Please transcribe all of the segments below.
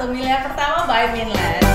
1 miliar pertama by Minland.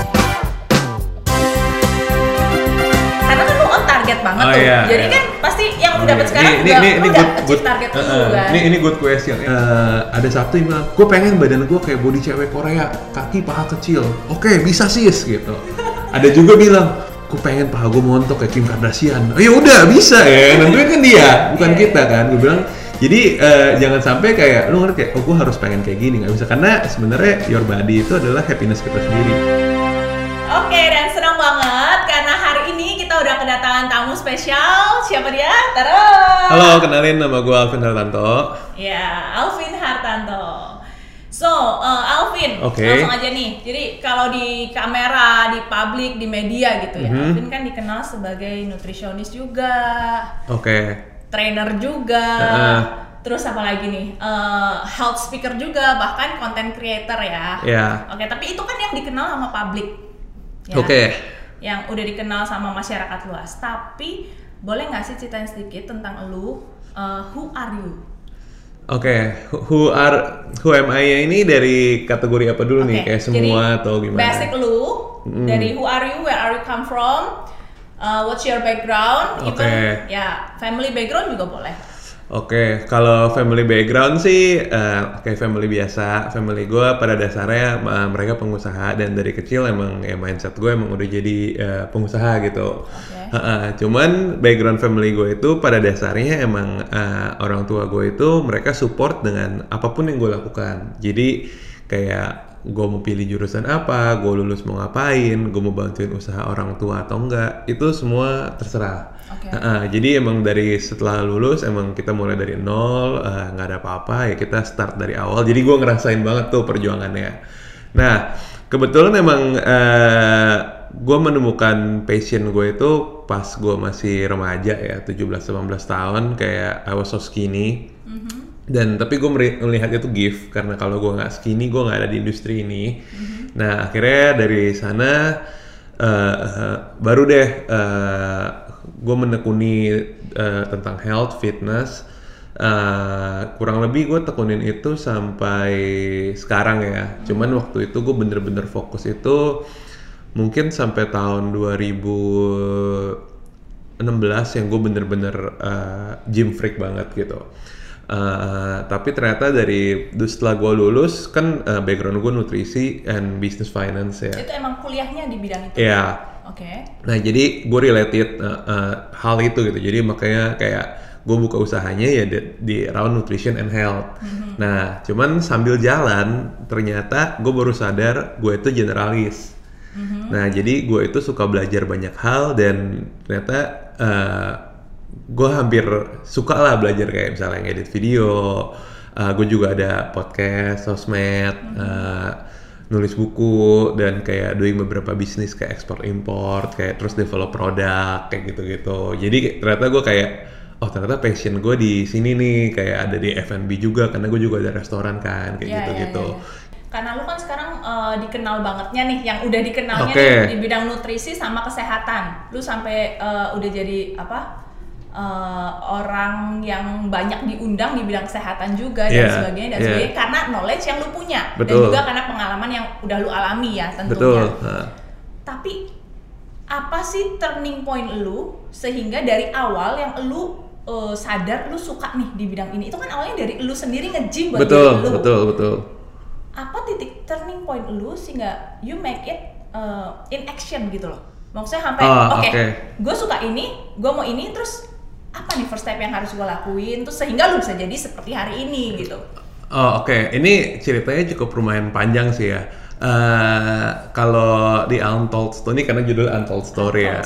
Karena kan lu on target banget tuh. Iya, jadi kan pasti yang lu dapat sekarang udah achieve target lu kan. Ini good question. Ada satu yang bilang, gue pengen badan gue kayak body cewek Korea, kaki paha kecil. Oke, bisa sis gitu. Ada juga bilang, gue pengen paha gue montok kayak Kim Kardashian. Oh ya udah bisa ya, nentuin kan dia, bukan kita kan. Gue bilang, jadi jangan sampai kayak lu ngerti kayak, oh gue harus pengen kayak gini, nggak bisa, karena sebenarnya your body itu adalah happiness kita sendiri. Oke, dan senang banget karena hari ini kita udah kedatangan tamu spesial. Siapa dia? Taruh. Halo, kenalin, nama gue Alvin Hartanto. Ya, Alvin Hartanto. So, Alvin, langsung aja nih. Jadi kalau di kamera, di publik, di media gitu ya, Alvin kan dikenal sebagai nutritionist juga. Trainer juga. Terus apa lagi nih? Health speaker juga, bahkan content creator ya. Oke, tapi itu kan yang dikenal sama publik. Ya, yang udah dikenal sama masyarakat luas. Tapi boleh nggak sih ceritain sedikit tentang lu? Who are you? Who am I ini dari kategori apa dulu nih? Kayak semua. Jadi, atau gimana? Basic lu dari who are you, where are you come from, what's your background, even ya family background juga boleh. Kalau family background sih kayak family biasa. Family gue pada dasarnya mereka pengusaha, dan dari kecil emang ya mindset gue emang udah jadi pengusaha gitu. Cuman background family gue itu pada dasarnya emang orang tua gue itu mereka support dengan apapun yang gue lakukan. Jadi kayak gue mau pilih jurusan apa, gue lulus mau ngapain, gue mau bantuin usaha orang tua atau enggak, itu semua terserah. Jadi emang dari setelah lulus emang kita mulai dari nol, nggak ada apa-apa ya, kita start dari awal. Jadi gue ngerasain banget tuh perjuangannya. Nah kebetulan emang gue menemukan passion gue itu pas gue masih remaja ya, 17-18 tahun, kayak I was so skinny. Dan tapi gue melihat itu gift, karena kalau gue nggak skinny gue nggak ada di industri ini. Nah akhirnya dari sana baru deh gue menekuni tentang health, fitness. Kurang lebih gue tekunin itu sampai sekarang ya. Cuman waktu itu gue bener-bener fokus itu mungkin sampai tahun 2016 yang gue bener-bener gym freak banget gitu. Tapi ternyata setelah gue lulus kan background gue nutrisi and business finance ya. Itu emang kuliahnya di bidang itu? Iya. Nah jadi gue related hal itu gitu. Jadi makanya kayak gue buka usahanya ya di around nutrition and health. Nah cuman sambil jalan ternyata gue baru sadar gue itu generalis. Nah jadi gue itu suka belajar banyak hal, dan ternyata gue hampir suka lah belajar kayak misalnya ngedit video, gue juga ada podcast, sosmed, nulis buku, dan kayak doing beberapa bisnis kayak ekspor import, kayak terus develop produk kayak gitu-gitu. Jadi ternyata gue kayak ternyata passion gue di sini nih, kayak ada di F&B juga, karena gue juga ada restoran kan kayak gitu-gitu. Karena lu kan sekarang dikenal bangetnya nih, yang udah dikenalnya nih, di bidang nutrisi sama kesehatan. Lu sampai udah jadi orang yang banyak diundang di bidang kesehatan juga dan sebagainya karena knowledge yang lu punya. Dan juga karena pengalaman yang udah lu alami ya tentunya. Tapi apa sih turning point lu sehingga dari awal yang lu sadar lu suka nih di bidang ini? Itu kan awalnya dari lu sendiri nge-gym buat diri lu. Betul. Apa titik turning point lu sehingga you make it in action gitu loh? Maksudnya sampai gue suka ini, gue mau ini, terus apa nih first step yang harus gue lakuin terus sehingga lu bisa jadi seperti hari ini gitu. Ini ceritanya cukup lumayan panjang sih ya. Kalau di Untold Story, karena judul Untold Story ya.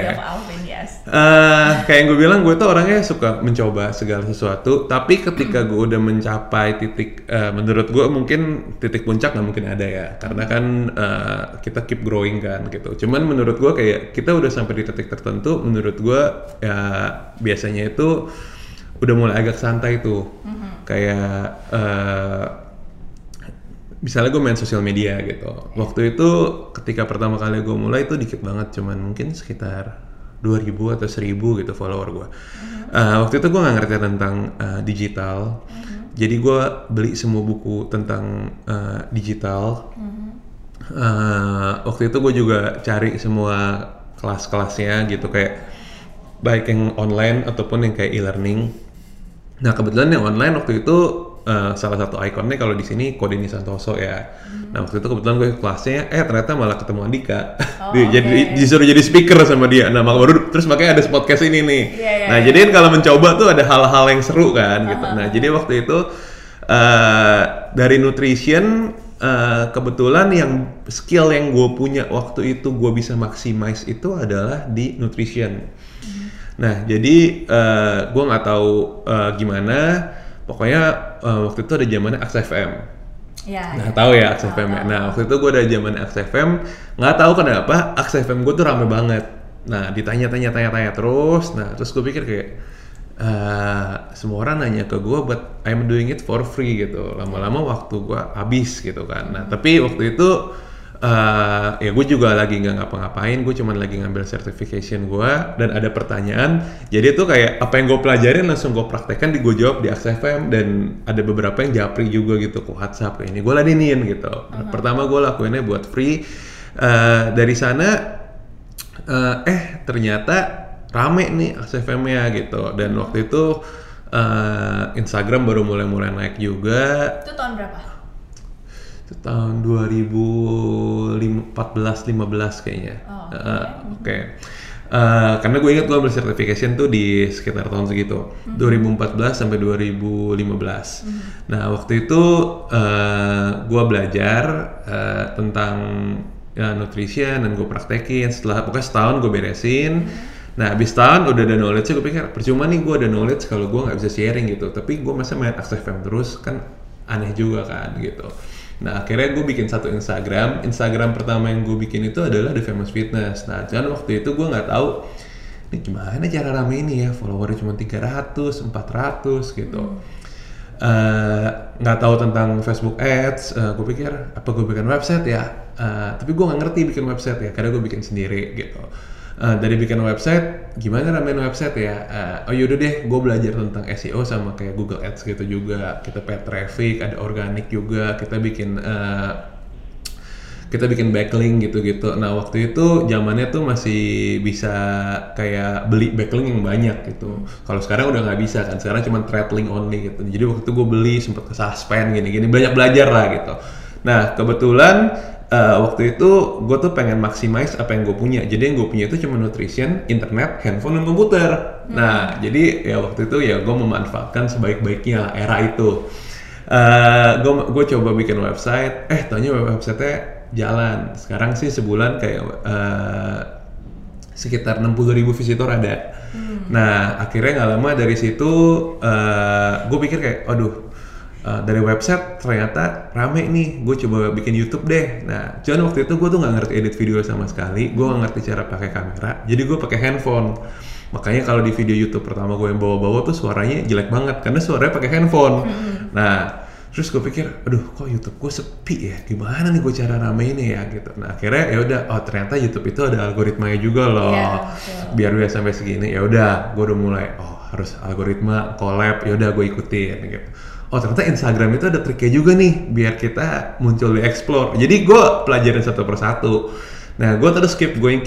Kayak yang gue bilang, gue tuh orangnya suka mencoba segala sesuatu, tapi ketika gue udah mencapai titik, menurut gue mungkin titik puncak nggak mungkin ada ya, karena kan kita keep growing kan gitu. Cuman menurut gue kayak kita udah sampai di titik tertentu, menurut gue ya biasanya itu udah mulai agak santai tuh. Kayak misalnya gue main sosial media gitu. Waktu itu ketika pertama kali gue mulai itu dikit banget, cuman mungkin sekitar 2.000 atau 1.000 gitu follower gue. Waktu itu gue nggak ngerti tentang digital, jadi gue beli semua buku tentang digital. Waktu itu gue juga cari semua kelas-kelasnya gitu, kayak baik yang online ataupun yang kayak e-learning. Nah kebetulan yang online waktu itu salah satu ikonnya kalau di sini Kodeni Santoso ya. Nah waktu itu kebetulan gue kelasnya, ternyata malah ketemu Andika. Jadi disuruh jadi speaker sama dia. Nah terus makanya ada podcast ini nih. Nah jadi kalau mencoba tuh ada hal-hal yang seru kan gitu. Nah jadi waktu itu dari nutrition, kebetulan yang skill yang gue punya waktu itu gue bisa maximize itu adalah di nutrition. Nah jadi gue nggak tahu gimana, pokoknya waktu itu ada zamannya Aks FM. Nah tahu ya Aks FM ya. Nah waktu itu gue ada zamannya Aks FM, nggak tahu kenapa Aks FM gue tuh rame banget. Nah ditanya-tanya terus. Nah terus gue pikir kayak semua orang nanya ke gue, but I'm doing it for free gitu. Lama-lama waktu gue habis gitu kan. Nah tapi waktu itu ya gue juga lagi nggak ngapa-ngapain, gue cuma lagi ngambil certification gue dan ada pertanyaan. Jadi itu kayak apa yang gue pelajarin langsung gue praktekkan, gue jawab di Aks FM, dan ada beberapa yang japri juga gitu ke WhatsApp kayak ini, gue ladenin gitu. Pertama gue lakuinnya buat free. Dari sana ternyata rame nih Aks FM-nya gitu, dan waktu itu Instagram baru mulai naik juga. Itu tahun berapa? Itu tahun 2014-15 kayaknya. Oke. Karena gue ingat gue ambil certification tuh di sekitar tahun segitu, 2014 sampai 2015. Nah waktu itu gue belajar tentang nutrition dan gue praktekin. Setelah pokoknya setahun gue beresin. Nah abis tahun udah ada knowledge, gue pikir percuma nih gue ada knowledge kalau gue nggak bisa sharing gitu. Tapi gue masa main Aks FM terus kan aneh juga kan gitu. Nah akhirnya gue bikin satu Instagram pertama yang gue bikin itu adalah The Famous Fitness. Nah dan waktu itu gue nggak tahu ini gimana cara rame ini ya, followernya cuma 300, 400 gitu. Nggak tahu tentang Facebook Ads. Gue pikir apa gue bikin website ya, tapi gue nggak ngerti bikin website ya, karena gue bikin sendiri gitu. Dari bikin website, gimana ramein website ya? Yaudah deh, gue belajar tentang SEO sama kayak Google Ads gitu juga. Kita paid traffic, ada organic juga. Kita bikin backlink gitu-gitu. Nah waktu itu zamannya tuh masih bisa kayak beli backlink yang banyak gitu. Kalau sekarang udah nggak bisa kan, sekarang cuma thread link only gitu. Jadi waktu itu gue beli, sempet ke suspend gini-gini, banyak belajar lah gitu. Nah kebetulan waktu itu gue tuh pengen maximize apa yang gue punya. Jadi yang gue punya itu cuma nutrition, internet, handphone, dan komputer. Nah jadi ya waktu itu ya gue memanfaatkan sebaik-baiknya era itu. Gue coba bikin website, taunya website-nya jalan. Sekarang sih sebulan kayak sekitar 60.000 visitor ada. Nah akhirnya nggak lama dari situ gue pikir kayak dari website ternyata rame nih, gue coba bikin YouTube deh. Nah, cuman waktu itu gue tuh nggak ngerti edit video sama sekali, gue nggak ngerti cara pakai kamera, jadi gue pakai handphone. Makanya kalau di video YouTube pertama gue yang bawa-bawa tuh suaranya jelek banget, karena suaranya pakai handphone. Nah, terus gue pikir, kok YouTube gue sepi ya, gimana nih gue cara rameinnya ya gitu. Nah, akhirnya ya udah, ternyata YouTube itu ada algoritmanya juga loh, biar dia sampai segini. Ya udah, gue udah mulai, harus algoritma, collab, ya udah gue ikutin gitu. Ternyata Instagram itu ada triknya juga nih, biar kita muncul di explore. Jadi gue pelajarin satu persatu. Nah, gue terus keep going,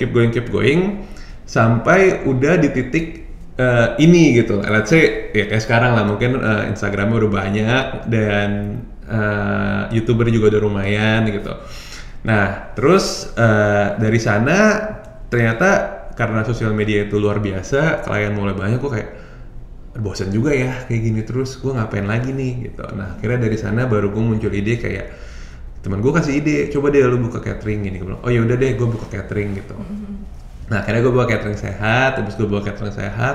sampai udah di titik ini gitu. Let's say, ya kayak sekarang lah, mungkin Instagramnya udah banyak, dan YouTuber juga udah lumayan gitu. Nah, terus dari sana, ternyata karena sosial media itu luar biasa, klien mulai banyak, gue kayak, bosan juga ya kayak gini terus, gue ngapain lagi nih gitu. Nah akhirnya dari sana baru gue muncul ide, kayak teman gue kasih ide, coba deh lu buka catering gini. Gue bilang yaudah deh gue buka catering gitu. Nah akhirnya gue buka catering sehat. Pas gue buka catering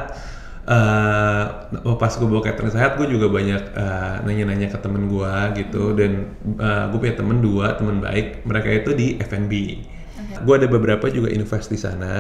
sehat gue juga banyak nanya-nanya ke temen gue gitu. Dan gue punya temen baik, mereka itu di F&B. Gue ada beberapa juga invest di sana.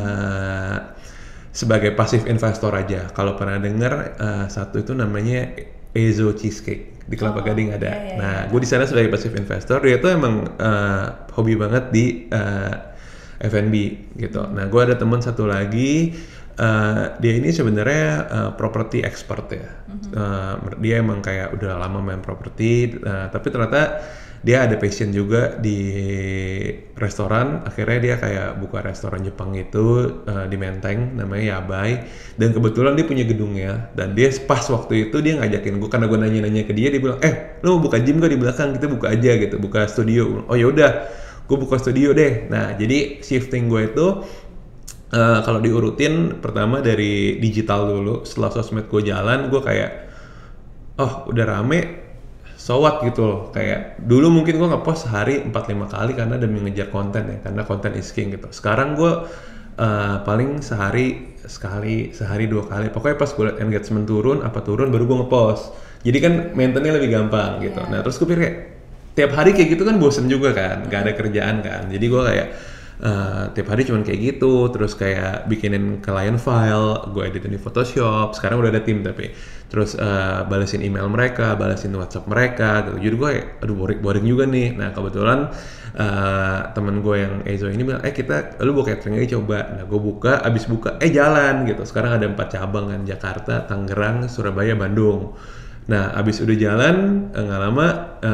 Sebagai passive investor aja. Kalau pernah dengar satu itu namanya Ezo Cheesecake di Kelapa Gading ada. Nah, gue di sana sebagai passive investor. Dia tuh emang hobi banget di F&B gitu. Nah, gue ada teman satu lagi. Dia ini sebenarnya property expert ya. Dia emang kayak udah lama main properti. Tapi ternyata dia ada passion juga di restoran, akhirnya dia kayak buka restoran Jepang gitu di Menteng, namanya Yabai, dan kebetulan dia punya gedungnya, dan dia pas waktu itu dia ngajakin gue, karena gue nanya-nanya ke dia bilang, lo mau buka gym gak di belakang, kita buka aja gitu, buka studio. Oh yaudah, gue buka studio deh. Nah jadi shifting gue itu kalau diurutin, pertama dari digital dulu, setelah sosmed gue jalan, gue kayak, oh udah rame, so what gitu loh. Kayak dulu mungkin gue ngepost sehari 4-5 kali karena demi ngejar konten ya, karena konten is king gitu. Sekarang gue paling sehari sekali, sehari 2 kali. Pokoknya pas gue liat engagement turun baru gue ngepost. Jadi kan maintainnya lebih gampang gitu. Nah terus gue pikir kayak, tiap hari kayak gitu kan bosen juga kan, gak ada kerjaan kan. Jadi gue kayak tiap hari cuman kayak gitu, terus kayak bikinin client file, gue editin di Photoshop. Sekarang udah ada tim tapi, terus balesin email mereka, balesin WhatsApp mereka gitu. Jadi gue kayak, aduh boring juga nih. Nah kebetulan temen gue yang Ezo ini bilang, lu buka catering aja coba. Nah gue buka, abis buka jalan gitu. Sekarang ada 4 cabang kan, Jakarta, Tangerang, Surabaya, Bandung. Nah abis udah jalan nggak lama,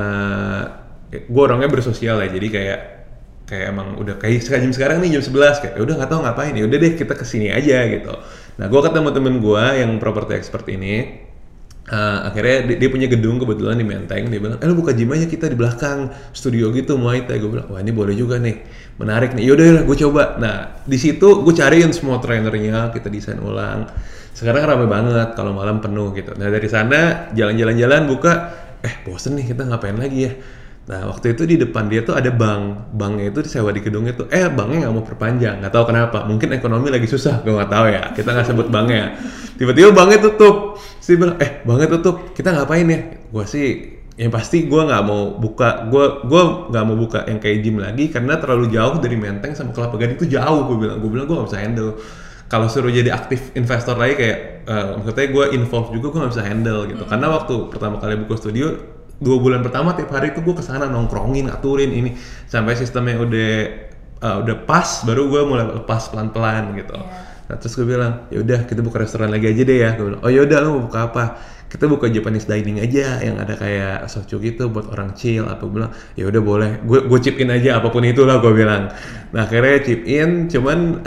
gue orangnya bersosial ya, jadi kayak emang udah kayak jam sekarang nih jam 11, kayak udah nggak tahu ngapain, ya udah deh kita kesini aja gitu. Nah gue ketemu temen gue yang property expert ini, akhirnya dia punya gedung kebetulan di Menteng. Dia bilang, lu buka gym aja kita di belakang studio gitu, Muay Thai. Gue bilang, wah ini boleh juga nih, menarik nih, yaudah gue coba. Nah di situ gue cariin semua trainernya, kita desain ulang. Sekarang rame banget, kalau malam penuh gitu. Nah dari sana jalan-jalan buka, bosen nih kita ngapain lagi ya. Nah waktu itu di depan dia tuh ada banknya itu disewa di gedungnya tuh, banknya nggak mau perpanjang, nggak tahu kenapa, mungkin ekonomi lagi susah, gue nggak tahu ya, kita nggak sebut banknya. Tiba-tiba banknya tutup, sih bilang, banknya tutup, kita ngapain ya? Gue sih, yang pasti gue nggak mau buka, gue nggak mau buka yang kayak gym lagi karena terlalu jauh dari Menteng sama Kelapa Gading itu jauh. Gue bilang gue nggak bisa handle. Kalau suruh jadi aktif investor lagi kayak, maksudnya gue involve juga, gue nggak bisa handle gitu. Karena waktu pertama kali buka studio, 2 bulan pertama tiap hari itu gue kesana nongkrongin, aturin ini, sampai sistemnya udah pas, baru gue mulai lepas pelan-pelan gitu. Nah terus gue bilang, ya udah kita buka restoran lagi aja deh ya. Gue bilang, oh yaudah, lu mau buka apa? Kita buka Japanese dining aja yang ada kayak soju gitu buat orang chill. Apa gue bilang, ya udah boleh, gue chip in aja apapun itulah, gue bilang. Nah akhirnya chip in, cuman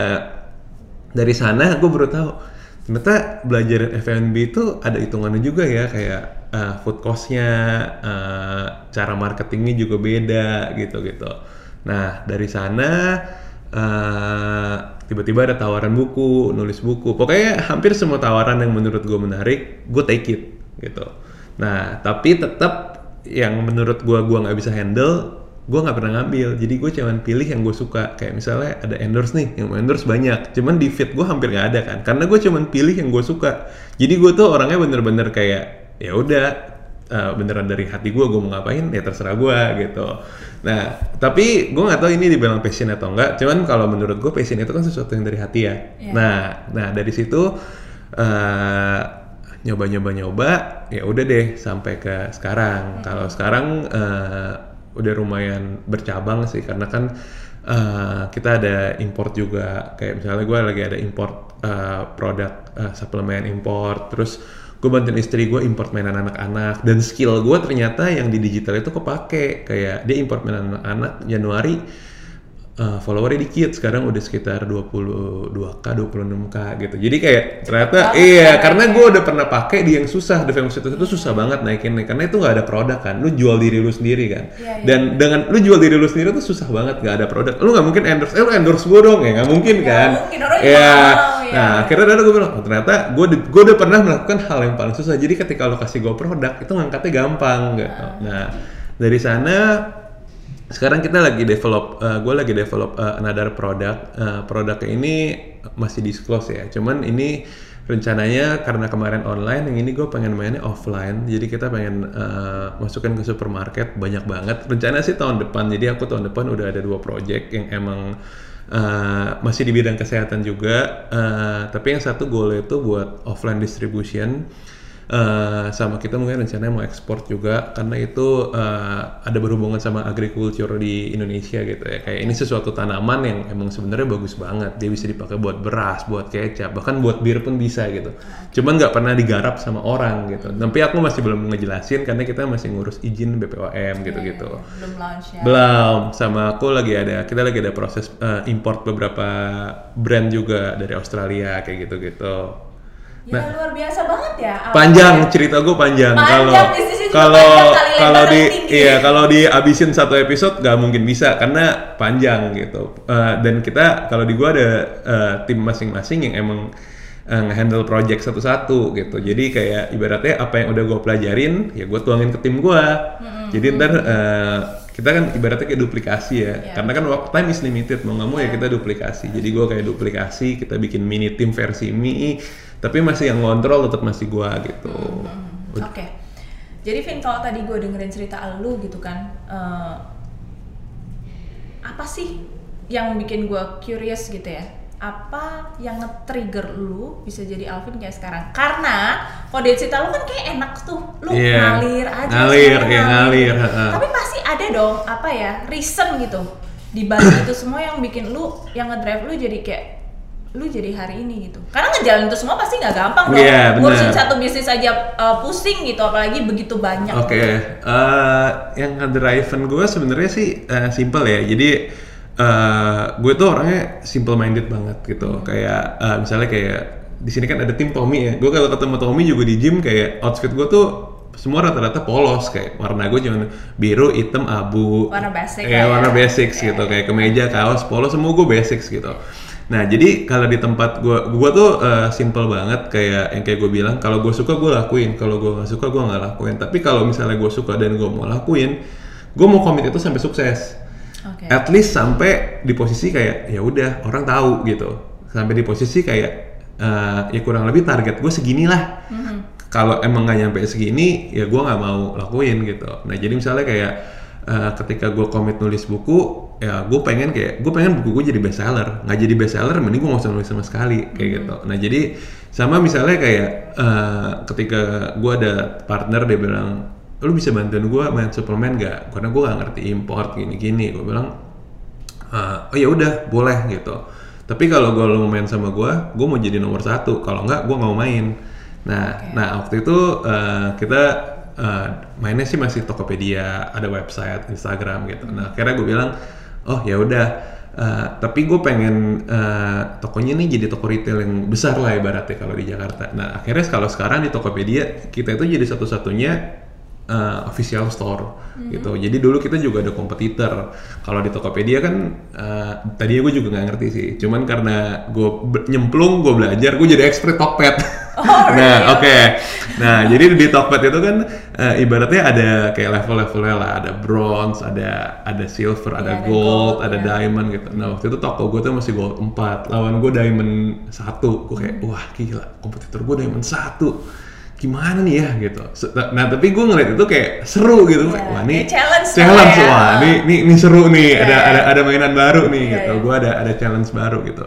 dari sana gue baru tahu ternyata belajar F&B itu ada hitungannya juga ya, kayak food cost-nya, cara marketingnya juga beda gitu. Nah dari sana tiba-tiba ada tawaran buku, nulis buku. Pokoknya hampir semua tawaran yang menurut gue menarik, gue take it gitu. Nah tapi tetap yang menurut gue nggak bisa handle, gue nggak pernah ngambil. Jadi gue cuman pilih yang gue suka. Kayak misalnya ada endorse nih, yang endorse banyak, cuman di feed gue hampir nggak ada kan, karena gue cuman pilih yang gue suka. Jadi gue tuh orangnya bener-bener kayak, ya udah, beneran dari hati gue mau ngapain ya terserah gue gitu. Nah tapi gue nggak tahu ini dibilang passion atau enggak, cuman kalau menurut gue passion itu kan sesuatu yang dari hati ya. Nah dari situ nyoba, ya udah deh sampai ke sekarang. Kalau sekarang udah lumayan bercabang sih, karena kan kita ada import juga. Kayak misalnya gue lagi ada import produk suplemen import, terus gue bantuin istri gue import mainan anak-anak, dan skill gue ternyata yang di digital itu kepake. Kayak dia import mainan anak-anak Januari, followernya dikit, sekarang udah sekitar 22k, 26k gitu. Jadi kayak ternyata karena gue udah pernah pakai di yang susah, The Famous itu susah banget naikin, karena itu nggak ada produk kan, lu jual diri lu sendiri kan. Dan dengan lu jual diri lu sendiri tuh susah banget, nggak ada produk. Lu nggak mungkin endorse, lu endorse gue dong, ya nggak mungkin kan. Nah akhirnya gue bilang, ternyata gue udah pernah melakukan hal yang paling susah. Jadi ketika lu kasih gue produk, itu ngangkatnya gampang gitu. Nah dari sana sekarang kita lagi develop, gue lagi develop another product. Produknya ini masih disclose ya, cuman ini rencananya karena kemarin online, yang ini gue pengen mainnya offline. Jadi kita pengen masukin ke supermarket banyak banget. Rencana sih tahun depan, jadi aku tahun depan udah ada 2 project yang emang masih di bidang kesehatan juga, tapi yang satu goal itu buat offline distribution. sama kita mungkin rencananya mau ekspor juga karena itu ada berhubungan sama agriculture di Indonesia gitu ya. Kayak ini sesuatu tanaman yang emang sebenarnya bagus banget. Dia bisa dipakai buat beras, buat kecap, bahkan buat bir pun bisa gitu. Cuman nggak pernah digarap sama orang gitu. Tapi aku masih belum ngejelasin karena kita masih ngurus izin BPOM gitu-gitu. Belum launch ya. Belum. Sama kita lagi ada proses import beberapa brand juga dari Australia kayak gitu-gitu. Ya, luar biasa banget ya. Panjang cerita gue panjang. Kalau dihabisin satu episode nggak mungkin bisa karena panjang gitu. Dan kita kalau di gue ada tim masing-masing yang emang nge-handle project satu-satu gitu. Jadi kayak ibaratnya apa yang udah gue pelajarin ya gue tuangin ke tim gue. Jadi ntar kita kan ibaratnya kayak duplikasi ya. Karena kan time is limited, mau nggak mau ya kita duplikasi. Jadi gue kayak duplikasi, kita bikin mini tim versi mie. Tapi masih yang ngontrol tetap masih gua gitu. Oke. Jadi Vin, kalau tadi gua dengerin cerita lu gitu kan, apa sih yang bikin gua curious gitu ya? Apa yang nge-trigger lu bisa jadi Alvin kayak sekarang? Karena kalau dia cerita lu kan kayak enak tuh, lu ngalir aja. Ngalir. Tapi pasti ada dong reason gitu di balik itu semua yang bikin lu, yang ngedrive lu jadi kayak lu jadi hari ini gitu. Karena ngejalanin itu semua pasti nggak gampang dong. Ngurusin satu bisnis aja pusing gitu, apalagi begitu banyak. Yang ngedriven gue sebenarnya sih simple ya. Jadi gue tuh orangnya simple minded banget gitu. Kayak misalnya kayak di sini kan ada tim Tommy ya. Gue kalau ketemu Tommy juga di gym kayak outfit gue tuh semua rata-rata polos, kayak warna gue cuma biru, hitam, abu. Warna basic. Warna basics gitu. Kayak kemeja, kaos, polos semua gue basics gitu. Nah jadi kalau di tempat gue tuh simple banget, kayak yang kayak gue bilang, kalau gue suka gue lakuin, kalau gue nggak suka gue nggak lakuin. Tapi kalau misalnya gue suka dan gue mau lakuin, gue mau komit itu sampai sukses. At least sampai di posisi kayak ya udah orang tahu gitu, sampai di posisi kayak ya kurang lebih target gue segini lah. Kalau emang nggak nyampe segini ya gue nggak mau lakuin gitu. Nah jadi misalnya kayak ketika gue komit nulis buku, ya gue pengen buku gue jadi bestseller. Nggak jadi bestseller, mending gue nggak usah nulis sama sekali kayak gitu. Nah jadi sama misalnya kayak ketika gue ada partner, dia bilang, lu bisa bantuin gue main suplemen nggak? Karena gue nggak ngerti import gini-gini. Gue bilang, oh ya udah boleh gitu. Tapi kalau lu mau main sama gue mau jadi nomor 1. Kalau nggak, gue nggak mau main. Nah waktu itu kita mainnya sih masih Tokopedia, ada website, Instagram gitu. Nah akhirnya gue bilang, oh ya udah, tapi gue pengen tokonya nih jadi toko retail yang besar lah ibaratnya kalau di Jakarta. Nah akhirnya kalau sekarang di Tokopedia kita itu jadi satu-satunya official store gitu. Jadi dulu kita juga ada kompetitor. Kalau di Tokopedia kan tadi gue juga nggak ngerti sih. Cuman karena gue nyemplung, gue belajar, gue jadi expert Tokped. Nah, jadi di Tokped itu kan ibaratnya ada kayak level-levelnya lah, ada bronze, ada silver, ada gold, ada diamond gitu. Nah, waktu itu toko gue tuh masih gold 4, lawan gue diamond 1. Gue kayak, wah gila, kompetitor gue diamond 1. Gimana nih ya gitu. Nah, tapi gue ngeliat itu kayak seru gitu. Wah, nih challenge wah, ini seru nih. Ada mainan baru nih gitu. Gue ada challenge baru gitu.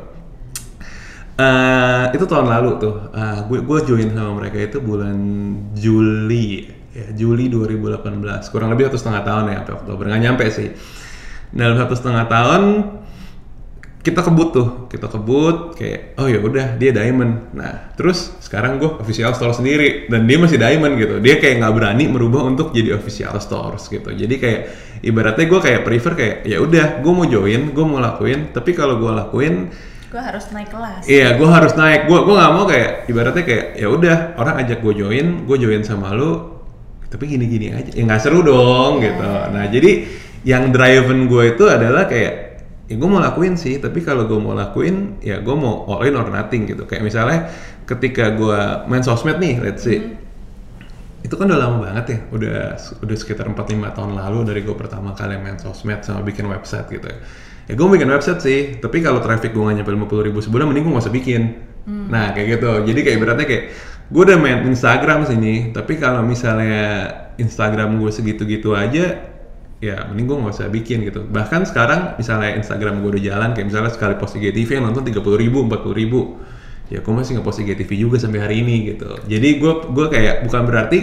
Itu tahun lalu tuh, gue join sama mereka itu bulan Juli 2018, kurang lebih 1,5 tahun ya, sampai Oktober, nggak nyampe sih. Dalam 1,5 tahun kita kebut kayak, oh ya udah dia diamond. Nah terus sekarang gue official store sendiri dan dia masih diamond gitu. Dia kayak nggak berani merubah untuk jadi official stores gitu. Jadi kayak ibaratnya gue kayak prefer kayak ya udah gue mau join, gue mau lakuin, tapi kalau gue lakuin gue harus naik kelas. Iya, gue harus naik. Gue nggak mau kayak ibaratnya kayak ya udah orang ajak gue join sama lu, tapi gini-gini aja. Ya nggak seru dong gitu. Nah jadi yang driven gue itu adalah kayak ya gue mau lakuin sih, tapi kalau gue mau lakuin ya gue mau all in or nothing gitu. Kayak misalnya ketika gue main sosmed nih, let's say itu kan udah lama banget ya, udah sekitar 4-5 tahun lalu dari gue pertama kali main sosmed sama bikin website gitu ya. Ya gue bikin website sih, tapi kalau traffic gue nggak nyampe 50.000 sebulan, mending gue nggak usah bikin. Nah kayak gitu, jadi kayak beratnya kayak gue udah main Instagram sini, tapi kalau misalnya Instagram gue segitu-gitu aja, ya mending gue nggak usah bikin gitu. Bahkan sekarang misalnya Instagram gue udah jalan, kayak misalnya sekali post IGTV yang nonton 30.000, 40.000, ya gue masih ngepost IGTV juga sampai hari ini gitu. Jadi gue kayak bukan berarti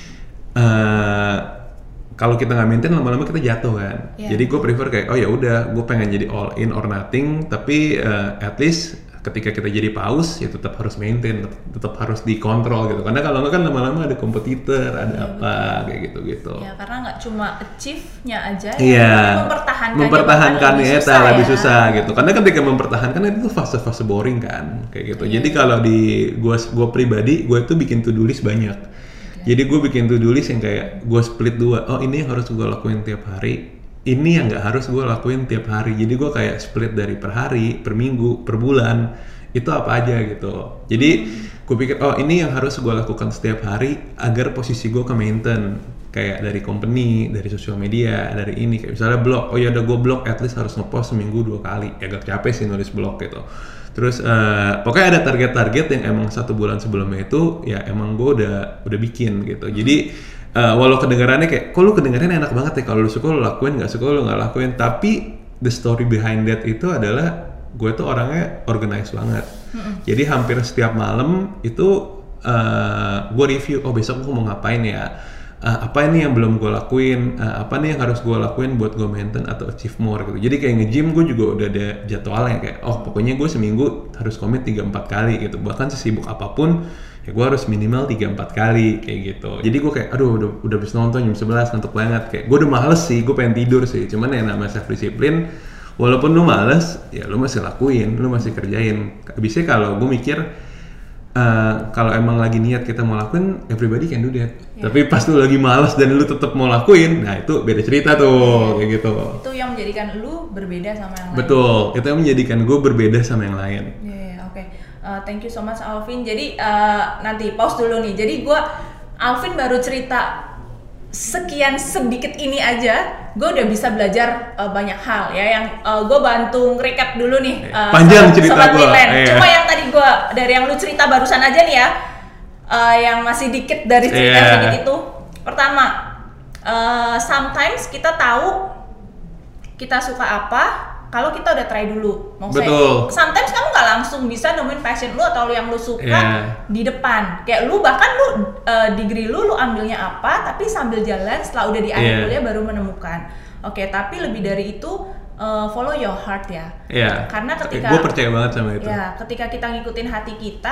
kalau kita nggak maintain lama-lama kita jatuh kan. Jadi gue prefer kayak ya udah gue pengen jadi all in or nothing, tapi at least ketika kita jadi paus ya tetap harus maintain, tetap harus dikontrol gitu. Karena kalau nggak kan lama-lama ada kompetitor, ada apa kayak gitu-gitu. Ya karena nggak cuma achieve-nya aja, mempertahankannya itu lebih susah gitu. Karena ketika mempertahankan itu fase-fase boring kan, kayak gitu. Jadi kalau di gue pribadi, gue tuh bikin to-do list banyak. Jadi gue bikin to-do list yang kayak gue split 2. Oh ini yang harus gue lakuin tiap hari. Ini yang nggak harus gue lakuin tiap hari. Jadi gue kayak split dari per hari, per minggu, per bulan. Itu apa aja gitu. Jadi gue pikir ini yang harus gue lakukan setiap hari agar posisi gue ke maintain. Kayak dari company, dari sosial media, dari ini. Kayak misalnya blog. Oh ya udah gue blog at least harus ngepost seminggu 2 kali. Ya agak capek sih nulis blog gitu. Terus pokoknya ada target-target yang emang 1 bulan sebelumnya itu ya emang gue udah bikin gitu. Jadi walau kedengarannya kayak, kok lu kedengarannya enak banget ya, kalau lu suka lu lakuin, nggak suka lu nggak lakuin. Tapi the story behind that itu adalah gue tuh orangnya organized banget. Jadi hampir setiap malam itu gue review, besok gue mau ngapain ya, apa ini yang belum gue lakuin, apa nih yang harus gue lakuin buat gue maintain atau achieve more gitu. Jadi kayak nge-gym gue juga udah ada jadwalnya kayak, pokoknya gue seminggu harus commit 3-4 kali gitu. Bahkan sesibuk apapun ya gue harus minimal 3-4 kali kayak gitu. Jadi gue kayak udah habis nonton jam 11 ngantuk banget, kayak gue udah males sih, gue pengen tidur sih. Cuman ya namanya self disiplin, walaupun lu males ya lu masih lakuin, lu masih kerjain. Abisnya kalau gue mikir kalau emang lagi niat kita mau lakuin, everybody can do that. Tapi pas lu lagi malas dan lu tetap mau lakuin, nah itu beda cerita tuh, kayak gitu. Itu yang menjadikan lu berbeda sama yang lain. Betul, itu yang menjadikan gue berbeda sama yang lain. Oke. Thank you so much Alvin. Jadi nanti pause dulu nih. Jadi Alvin baru cerita sekian sedikit ini aja, gue udah bisa belajar banyak hal ya. Yang gue bantu recap dulu nih. Panjang cerita gue. Cuma yang tadi gue dari yang lu cerita barusan aja nih ya, yang masih dikit dari cerita sedikit itu. Pertama, sometimes kita tahu kita suka apa kalau kita udah try dulu. Betul. Sometimes kamu nggak langsung bisa nemuin passion lu atau yang lu suka di depan. Kayak lu bahkan degree lu ambilnya apa, tapi sambil jalan setelah udah di akhir kuliah baru menemukan. Oke, tapi lebih dari itu follow your heart ya. Karena ketika gue percaya banget sama itu. Ketika kita ngikutin hati kita,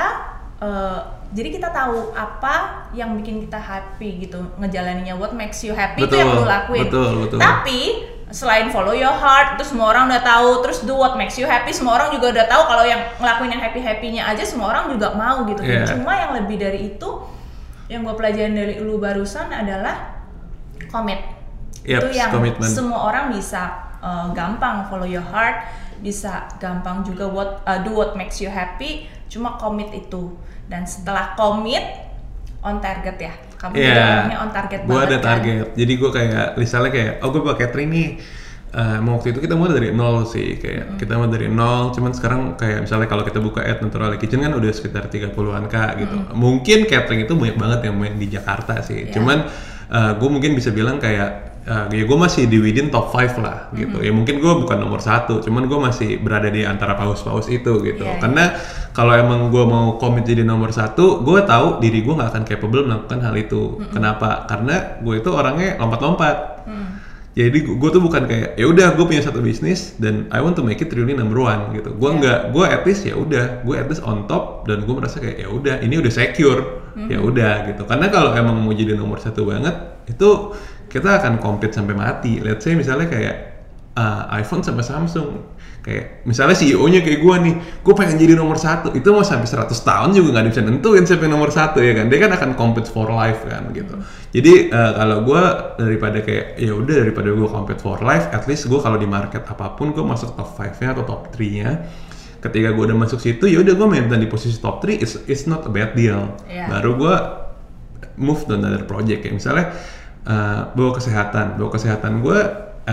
jadi kita tahu apa yang bikin kita happy gitu, ngejalaninnya. What makes you happy itu yang lu lakuin. Betul. Tapi selain follow your heart, itu semua orang udah tahu. Terus do what makes you happy, semua orang juga udah tahu. Kalau yang ngelakuin yang happy-happynya aja semua orang juga mau gitu. Cuma yang lebih dari itu, yang gue pelajarin dari lu barusan adalah commit. Itu yang commitment. Semua orang bisa gampang follow your heart, bisa gampang juga do what makes you happy. Cuma commit itu. Dan setelah commit, on target ya. Kamu orangnya on target banget. Gue ada target. Jadi gue kayak misalnya kayak gue buat catering nih. Waktu itu kita mulai dari 0 sih, kayak kita mulai dari 0. Cuman sekarang kayak misalnya kalau kita buka Natural Kitchen kan udah sekitar 30-an K gitu. Mungkin catering itu banyak banget yang main di Jakarta sih. Cuman gue mungkin bisa bilang kayak ya gue masih di within top 5 lah gitu. Ya mungkin gue bukan nomor 1, cuman gue masih berada di antara paus-paus itu gitu. Karena kalau emang gue mau komit jadi nomor 1, gue tahu diri gue nggak akan capable melakukan hal itu. Kenapa? Karena gue itu orangnya lompat-lompat. Jadi gue tuh bukan kayak ya udah gue punya satu bisnis dan I want to make it really number 1 gitu. Gue nggak, gue at least ya udah, gue at least on top dan gue merasa kayak ya udah ini udah secure, ya udah gitu. Karena kalau emang mau jadi nomor 1 banget itu kita akan compete sampai mati. Let's say misalnya kayak iPhone sama Samsung. Kayak misalnya CEO-nya kayak gue nih, gue pengen jadi nomor 1, itu mau sampai 100 tahun juga nggak bisa nentuin siapa yang nomor 1 ya kan. Dia kan akan compete for life kan gitu. Jadi kalau gue daripada kayak ya udah daripada gue compete for life, at least gue kalau di market apapun gue masuk top 5-nya atau top 3-nya. Ketika gue udah masuk situ ya udah gue maintain di posisi top 3, it's not a bad deal. Baru gue move to another project kayak misalnya bawa kesehatan gue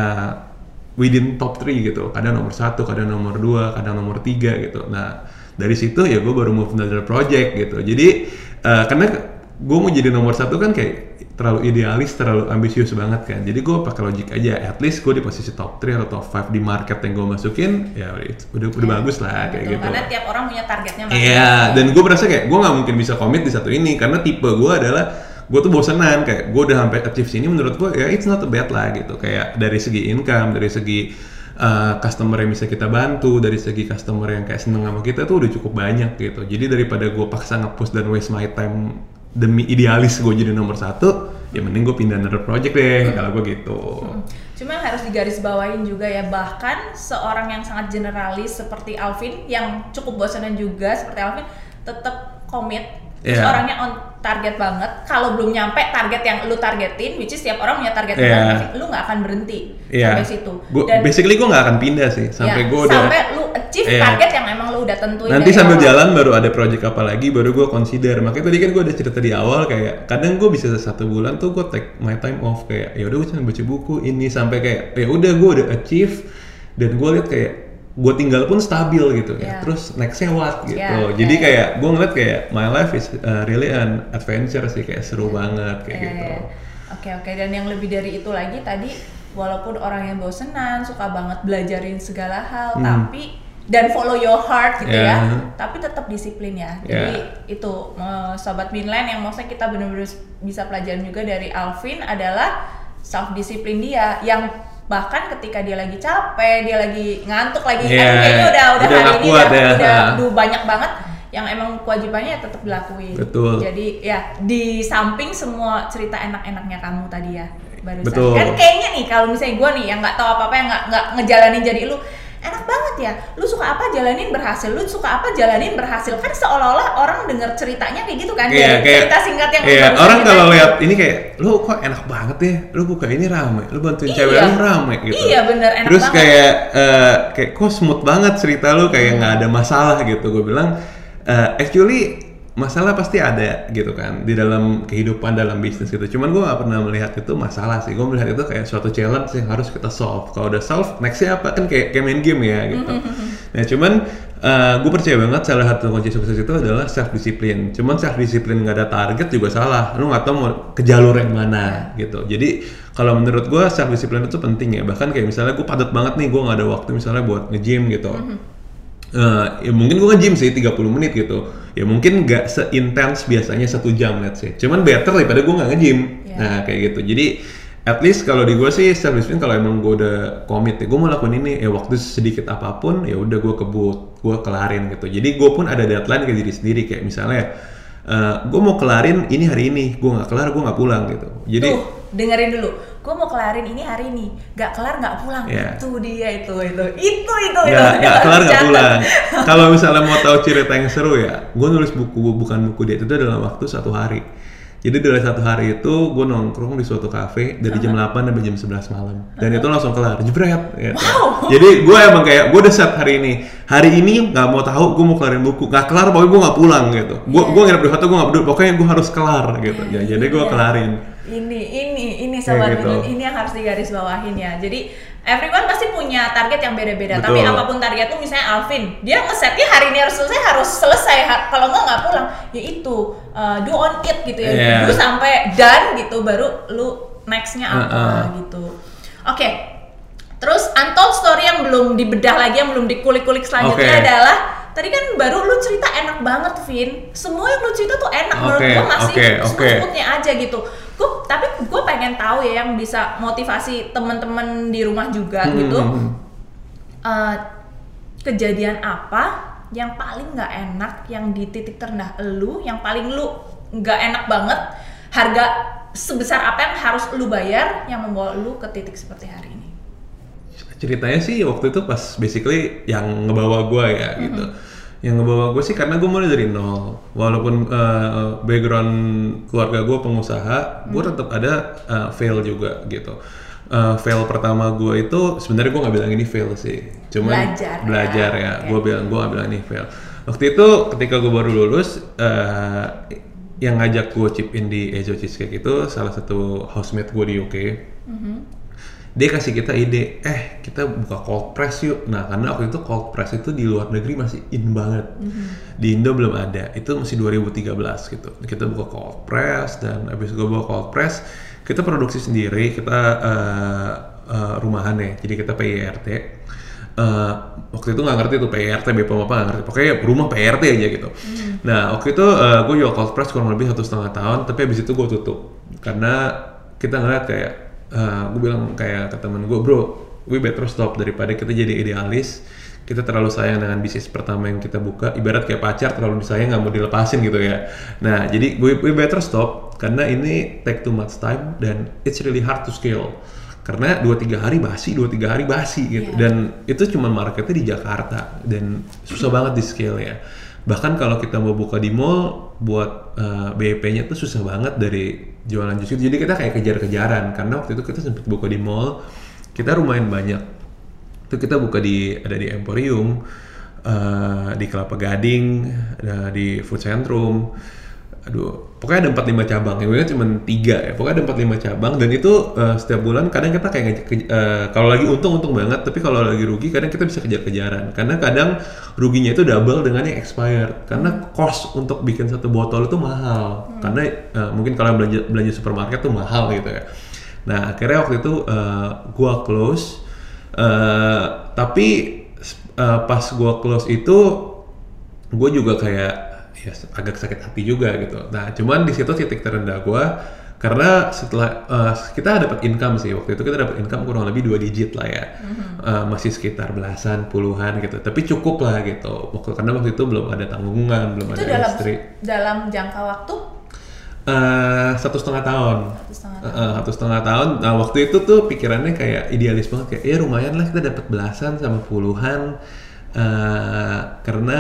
within top 3 gitu, kadang nomor 1, kadang nomor 2, kadang nomor 3 gitu. Nah dari situ ya gue baru move to another project gitu. Jadi karena gue mau jadi nomor 1 kan kayak terlalu idealis, terlalu ambisius banget kan. Jadi gue pakai logik aja, at least gue di posisi top 3 atau top 5 di market yang gue masukin, ya udah bagus lah kayak gitu. Karena tiap orang punya targetnya masing-masing. Iya, dan gue merasa kayak gue nggak mungkin bisa komit di satu ini karena tipe gue adalah gue tuh bosenan, kayak gue udah sampai achieve sini, menurut gue ya it's not a bad lah gitu. Kayak dari segi income, dari segi customer yang bisa kita bantu, dari segi customer yang kayak seneng sama kita tuh udah cukup banyak gitu. Jadi daripada gue paksa nge-push dan waste my time demi idealis gue jadi nomor 1, ya mending gue pindah another project deh kalau gue gitu. Cuma harus digarisbawahin juga ya, bahkan seorang yang sangat generalis seperti Alvin yang cukup bosanan juga seperti Alvin tetap komit. Terus orangnya on target banget. Kalau belum nyampe target yang lu targetin, which is tiap orang punya target masing-masing, lu nggak akan berhenti sampai situ. Basically gue nggak akan pindah sih sampai gue udah sampai lu achieve target yang emang lu udah tentuin. Nanti sambil jalan baru ada project apa lagi, baru gue consider. Makanya tadi kan gue udah cerita di awal kayak kadang gue bisa 1 bulan tuh gue take my time off, kayak ya udah gue cuma baca buku ini sampai kayak ya udah gue udah achieve dan gue lihat kayak gue tinggal pun stabil gitu ya. Terus nextnya what gitu. Jadi kayak gue ngeliat kayak my life is really an adventure sih, kayak seru banget kayak gitu. Oke. Dan yang lebih dari itu lagi tadi, walaupun orang yang bosenan suka banget belajarin segala hal, tapi dan follow your heart gitu ya, tapi tetap disiplin ya. Jadi itu sobat Binland yang maksudnya kita benar-benar bisa pelajarin juga dari Alvin adalah self disiplin dia, yang bahkan ketika dia lagi capek, dia lagi ngantuk lagi, kayaknya udah hari ini udah banyak banget yang emang kewajibannya tetap dilakuin. Betul. Jadi ya di samping semua cerita enak-enaknya kamu tadi ya barusan. Kan kayaknya nih kalau misalnya gue nih yang nggak tahu apa-apa, yang nggak ngejalanin jadi lu, enak banget ya, lu suka apa jalanin berhasil, lu suka apa jalanin berhasil, kan seolah-olah orang denger ceritanya kayak gitu kan, dari cerita singkat yang orang kalau lihat ini kayak, lu kok enak banget ya, lu buka ini rame, lu bantuin cewek lu rame gitu. Iya bener, enak terus banget. Kayak kok smooth banget cerita lu, kayak nggak ada masalah gitu. Gue bilang actually masalah pasti ada gitu kan di dalam kehidupan, dalam bisnis gitu. Cuman gue gak pernah melihat itu masalah sih. Gue melihat itu kayak suatu challenge yang harus kita solve. Kalau udah solve, nextnya apa, kan kayak main game ya gitu. Nah cuman gue percaya banget salah satu kunci sukses itu adalah self discipline. Cuman self discipline gak ada target juga salah. Lu gak tahu mau ke jalur yang mana gitu. Jadi kalau menurut gue self discipline itu penting ya. Bahkan kayak misalnya gue padat banget nih, gue gak ada waktu misalnya buat nge-gym gitu. Ya mungkin gue nge-gym sih 30 menit gitu. Ya mungkin gak seintens biasanya 1 jam let's say. Cuman better daripada gue gak nge-gym. Nah kayak gitu. Jadi at least kalau di gue sih self discipline, kalau emang gue udah komit ya gue mau lakuin ini, ya waktu sedikit apapun ya udah gue kebut, gue kelarin gitu. Jadi gue pun ada deadline ke diri sendiri, kayak misalnya gue mau kelarin ini hari ini, gue gak kelar gue gak pulang gitu. Jadi dengerin dulu, gue mau kelarin ini hari ini, gak kelar gak pulang. Itu dia itu gak kelar gak pulang. Kalau misalnya mau tahu cerita yang seru ya, gue nulis bukan buku dia itu dalam waktu 1 hari. Jadi dari 1 hari itu gue nongkrong di suatu kafe dari jam 8 sampai jam 11 malam, dan itu langsung kelar jebret gitu. Jadi gue emang kayak gue udah set hari ini nggak mau tahu gue mau kelarin buku, nggak kelar pokoknya gue nggak pulang gitu. Gue nginep di hotel, gue nggak peduli, pokoknya gue harus kelar gitu. Jadi gue kelarin. Ini sobat gitu. Ini yang harus digarisbawahin ya. Jadi everyone pasti punya target yang beda-beda. Tapi apapun target tuh, misalnya Alvin, dia ngesetnya hari ini harus selesai. Kalau nggak pulang, ya itu do on it gitu ya. Do sampai done gitu, baru lu nextnya apa gitu. Oke. Terus untold story yang belum dibedah lagi, yang belum dikulik-kulik selanjutnya adalah tadi kan baru lu cerita enak banget, Vin. Semua yang lu cerita tuh enak, menurut gue masih smooth-smoothnya aja gitu. Tapi gue pengen tahu ya, yang bisa motivasi teman-teman di rumah juga gitu. Kejadian apa yang paling nggak enak, yang di titik terendah lu, yang paling lu nggak enak banget, harga sebesar apa yang harus lu bayar yang membawa lu ke titik seperti hari ini? Ceritanya sih waktu itu pas basically yang ngebawa gue ya gitu. Yang ngebawa gue sih karena gue mulai dari nol. Walaupun background keluarga gue pengusaha, gue tetap ada fail juga gitu. Fail pertama gue itu sebenarnya gue nggak bilang ini fail sih, cuman belajar ya. Gue nggak bilang ini fail. Waktu itu ketika gue baru lulus, yang ngajak gue chip in di Ezo Cheesecake itu salah satu housemate gue di UK. dia kasih kita ide, kita buka cold press yuk. Nah karena waktu itu cold press itu di luar negeri masih in banget, di Indo belum ada, itu masih 2013 gitu. Kita buka cold press, dan abis gue buka cold press, kita produksi sendiri, kita rumahan ya, jadi kita PYRT. Waktu itu nggak ngerti tuh PYRT, BPOM apa nggak ngerti, pokoknya rumah PYRT aja gitu. Nah waktu itu gue jual cold press kurang lebih 1,5 tahun, tapi abis itu gue tutup karena kita ngeliat kayak gue bilang kayak ke temen gue, bro, we better stop daripada kita jadi idealis, kita terlalu sayang dengan bisnis pertama yang kita buka, ibarat kayak pacar terlalu disayang nggak mau dilepasin gitu ya. Nah jadi we better stop karena ini take too much time dan it's really hard to scale. Karena 2-3 hari basi gitu. Dan itu cuma marketnya di Jakarta dan susah banget di scale ya. Bahkan kalau kita mau buka di mall, buat BEP-nya tuh susah banget dari jualan jus itu. Jadi kita kayak kejar-kejaran, karena waktu itu kita sempat buka di mall, kita lumayan banyak. Itu kita buka ada di Emporium, di Kelapa Gading, di Food Centrum. Pokoknya ada 4-5 cabang, yang gue cuma 3 ya, pokoknya ada 4-5 cabang, dan itu setiap bulan kadang kita kayak kalau lagi untung banget, tapi kalau lagi rugi kadang kita bisa kejar-kejaran, karena kadang ruginya itu double dengan yang expired, karena cost untuk bikin satu botol itu mahal, karena mungkin kalau belanja supermarket tuh mahal gitu ya. Nah akhirnya waktu itu gua close, tapi pas gua close itu gue juga kayak ya agak sakit hati juga gitu. Nah, cuman di situ titik terendah gue, karena setelah kita dapat income sih, waktu itu kita dapat income kurang lebih 2 digit lah ya, masih sekitar belasan, puluhan gitu, tapi cukup lah gitu. Karena waktu itu belum ada tanggungan, belum itu ada istri. Dalam jangka waktu? 1,5 tahun. 1,5 tahun. Nah, waktu itu tuh pikirannya kayak idealis banget, kayak ya lumayan lah kita dapat belasan sama puluhan, karena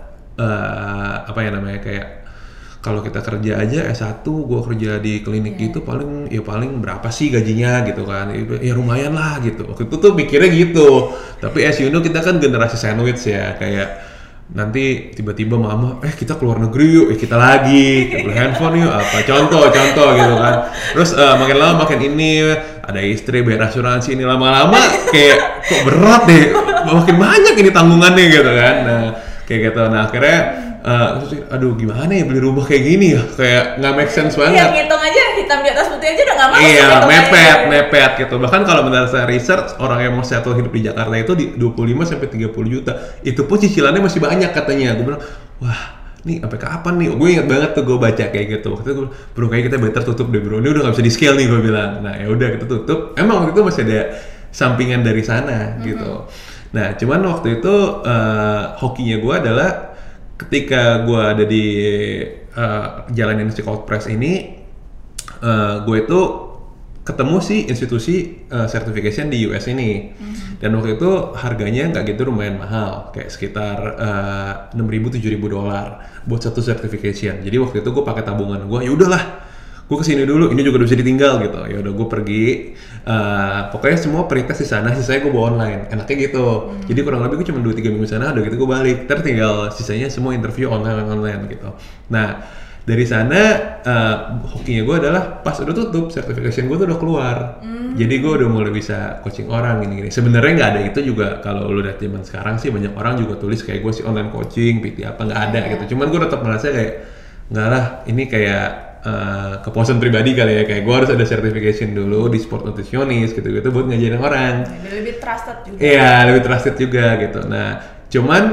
apa ya namanya, kayak kalau kita kerja aja S1, gue kerja di klinik gitu paling berapa sih gajinya gitu kan, ya lumayan lah gitu. Waktu itu tuh mikirnya gitu, tapi as you know kita kan generasi sandwich ya, kayak nanti tiba-tiba mama kita keluar negeri yuk, kita lagi kita beli handphone yuk, apa contoh gitu kan. Terus makin lama makin ini ada istri, bayar asuransi, ini lama-lama kayak kok berat deh, makin banyak ini tanggungannya gitu kan. Nah kayak gitu. Nah akhirnya aduh gimana ya beli rumah kayak gini ya, kayak nggak make sense banget. Iya, ngitung aja hitam di atas putih aja udah nggak masuk. Iya, mepet gitu. Bahkan kalau menurut saya research, orang yang mau settle hidup di Jakarta itu di 25-30 juta. Itu pun cicilannya masih banyak katanya. Gue bilang, wah nih sampai kapan nih? Gue ingat banget tuh gue baca kayak gitu. Waktu itu gue, bro kayak kita better tutup deh bro, ini udah nggak bisa di scale nih, gue bilang. Nah ya udah kita tutup. Emang waktu itu masih ada sampingan dari sana gitu. Nah, cuman waktu itu hokinya gue adalah ketika gue ada di jalanin si cold press ini, gue itu ketemu si institusi certification di US ini, dan waktu itu harganya nggak gitu lumayan mahal, kayak sekitar $6,000-7,000 buat satu certification. Jadi waktu itu gue pakai tabungan gue, ya udahlah gue kesini dulu, ini juga udah bisa ditinggal gitu. Ya udah gue pergi, pokoknya semua pretest di sana, sisanya gue bawa online, enaknya gitu. Jadi kurang lebih gue cuma 2-3 minggu sana, udah gitu gue balik, tinggal sisanya semua interview online gitu. Nah dari sana hokinya gue adalah pas udah tutup certification gue tuh udah keluar, jadi gue udah mulai bisa coaching orang gini. Sebenarnya nggak ada itu juga, kalau lu lihat zaman sekarang sih banyak orang juga tulis kayak gue sih online coaching, PT apa nggak ada gitu. Cuman gue tetap merasa kayak nggak lah, ini kayak kepuasan pribadi kali ya, kayak gue harus ada certification dulu di sport nutritionist gitu-gitu buat ngajarin orang. Lebih trusted juga. Iya, lebih trusted juga gitu. Nah, cuman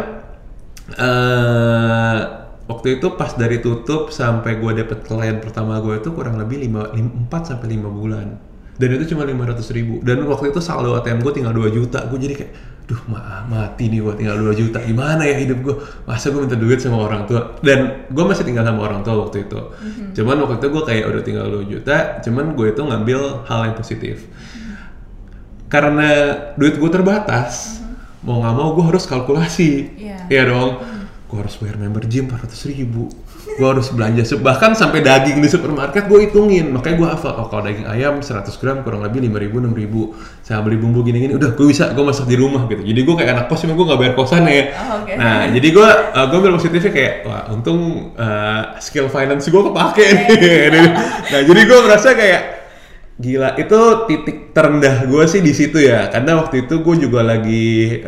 waktu itu pas dari tutup sampai gue dapet klien pertama gue itu kurang lebih 4-5 bulan. Dan itu cuma 500.000. Dan waktu itu saldo ATM gue tinggal 2 juta. Gue jadi kayak, duh mati nih gue tinggal 2 juta. Gimana ya hidup gue? Masa gue minta duit sama orang tua? Dan gue masih tinggal sama orang tua waktu itu. Cuman waktu itu gue kayak udah tinggal 2 juta. Cuman gue itu ngambil hal yang positif. Karena duit gue terbatas, mau gak mau gue harus kalkulasi. Iya dong. Gue harus bayar member gym 400.000. Gue harus belanja, bahkan sampai daging di supermarket gue hitungin. Makanya gue hafal, kalau daging ayam 100 gram kurang lebih 5.000-6.000. Saya beli bumbu gini-gini, udah gue bisa, gue masak di rumah gitu. Jadi gue kayak anak kos, cuma gue gak bayar kosan ya. Nah jadi gue ambil positifnya kayak, wah untung skill finance gue kepake nih. Nah jadi gue merasa kayak, Gila, itu titik terendah gue sih di situ ya, karena waktu itu gue juga lagi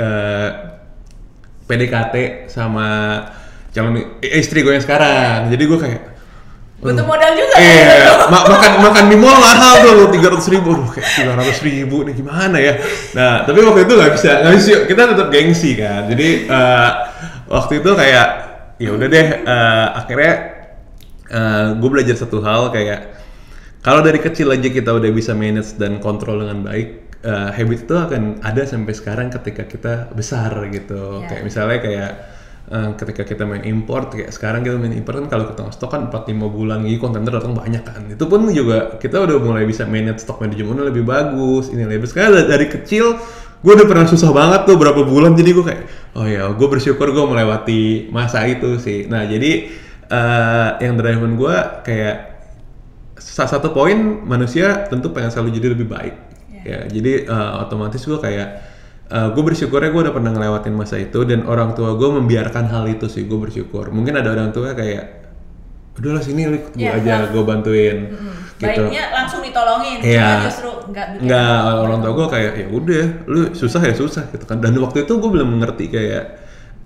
PDKT sama calon istri gue yang sekarang, jadi gue kayak butuh modal juga. Iya, makan di mall mahal tuh 300.000, kayak 900.000 nih gimana ya. Nah, tapi waktu itu nggak bisa, kita tetap gengsi kan, jadi waktu itu kayak ya udah deh, akhirnya gue belajar satu hal kayak kalau dari kecil aja kita udah bisa manage dan kontrol dengan baik, habit itu akan ada sampai sekarang ketika kita besar gitu. Kayak misalnya kayak ketika kita main import, kayak sekarang kita main import kan kalau kita stok kan 4-5 bulan lagi kontainer datang banyak kan. Itu pun juga kita udah mulai bisa manage stok manajemennya lebih bagus, ini lebih. Sekarang dari kecil gue udah pernah susah banget tuh berapa bulan, jadi gue kayak oh ya gue bersyukur gue melewati masa itu sih. Nah jadi yang driven gue kayak salah satu poin manusia tentu pengen selalu jadi lebih baik ya, jadi otomatis gue kayak gue bersyukurnya gue udah pernah ngelewatin masa itu dan orang tua gue membiarkan hal itu sih, gue bersyukur. Mungkin ada orang tua kayak udahlah sini gue aja gue bantuin gitu. Baiknya langsung ditolongin, justru enggak orang tua gue kayak ya udah lu susah gitu kan. Dan waktu itu gue belum mengerti kayak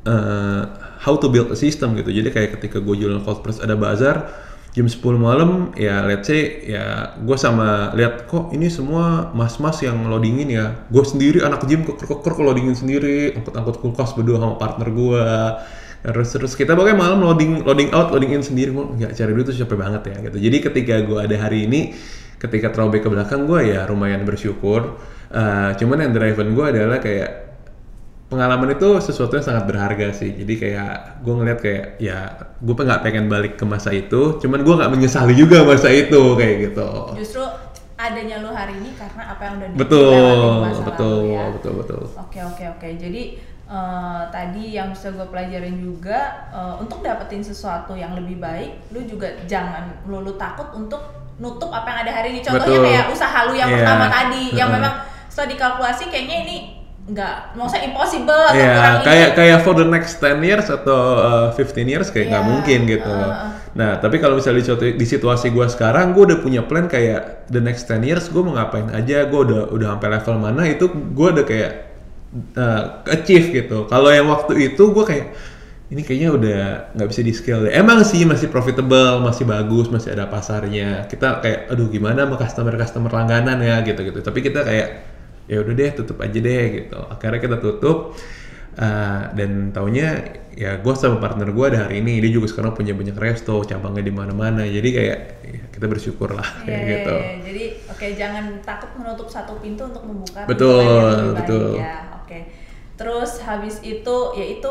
how to build a system gitu. Jadi kayak ketika gue jualan cold press ada bazar jam 10 malam ya, let's say ya gue sama lihat kok ini semua mas-mas yang loadingin ya, gue sendiri anak gym keker loadingin sendiri, angkut kulkas berdua sama partner gue, terus kita pokoknya malam loading out loading in sendiri. Gue nggak cari duit tuh capek banget ya gitu. Jadi ketika gue ada hari ini, ketika throwback ke belakang gue ya lumayan bersyukur. Cuman yang driven gue adalah kayak pengalaman itu sesuatu yang sangat berharga sih. Jadi kayak gue ngeliat kayak ya gue nggak pengen balik ke masa itu, cuman gue nggak menyesali juga masa itu kayak gitu. Justru adanya lu hari ini karena apa yang udah betul ya. Betul. Oke. Jadi tadi yang bisa gue pelajarin juga untuk dapetin sesuatu yang lebih baik, lu juga jangan lu takut untuk nutup apa yang ada hari ini. Contohnya kayak usaha lu yang pertama tadi, yang memang setelah dikalkulasi kayaknya ini nggak, maksudnya impossible atau kurang kayak for the next 10 years atau 15 years kayak nggak mungkin gitu. Nah tapi kalau misalnya di situasi gue sekarang, gue udah punya plan kayak the next 10 years gue mau ngapain aja, gue udah sampai level mana itu gue udah kayak achieve gitu. Kalau yang waktu itu gue kayak ini kayaknya udah nggak bisa di scale deh. Emang sih masih profitable, masih bagus, masih ada pasarnya. Kita kayak aduh gimana sama customer langganan ya gitu. Tapi kita kayak ya udah deh tutup aja deh gitu. Akhirnya kita tutup dan taunya ya gue sama partner gue ada hari ini, dia juga sekarang punya banyak resto, cabangnya di mana-mana. Jadi kayak ya, kita bersyukur lah kayak gitu. Jadi jangan takut menutup satu pintu untuk membuka betul. Ya. Terus habis itu yaitu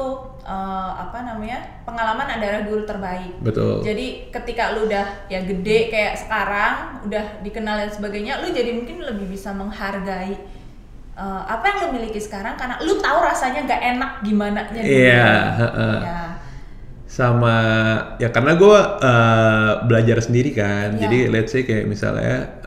pengalaman adalah guru terbaik. Betul. Jadi ketika lu udah ya gede kayak sekarang, udah dikenal dan sebagainya, lu jadi mungkin lebih bisa menghargai apa yang lu miliki sekarang karena lu tahu rasanya nggak enak gimana nya. Iya. Sama ya karena gue belajar sendiri kan. Jadi let's say kayak misalnya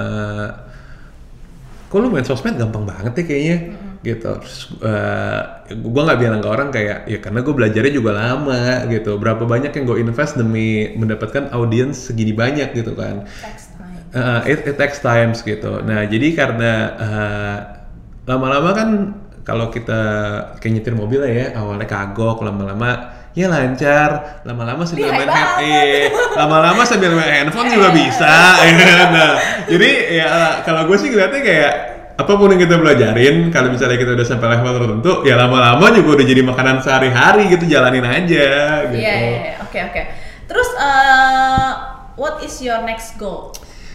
kok lu main sosmed gampang banget ya kayaknya gitu. Terus gue nggak bilang ke orang kayak ya karena gue belajarnya juga lama gitu. Berapa banyak yang gue invest demi mendapatkan audiens segini banyak gitu kan. It takes time gitu. Nah jadi karena lama-lama kan kalau kita kayak nyetir mobil ya awalnya kagok, lama-lama ya lancar, lama-lama sambil main handphone juga bisa. Nah, jadi ya kalau gue sih ngeliatnya kayak apapun yang kita belajarin, kalau misalnya kita udah sampai level tertentu, ya lama-lama juga udah jadi makanan sehari-hari gitu, jalanin aja gitu. Iya. Oke. Terus what is your next goal?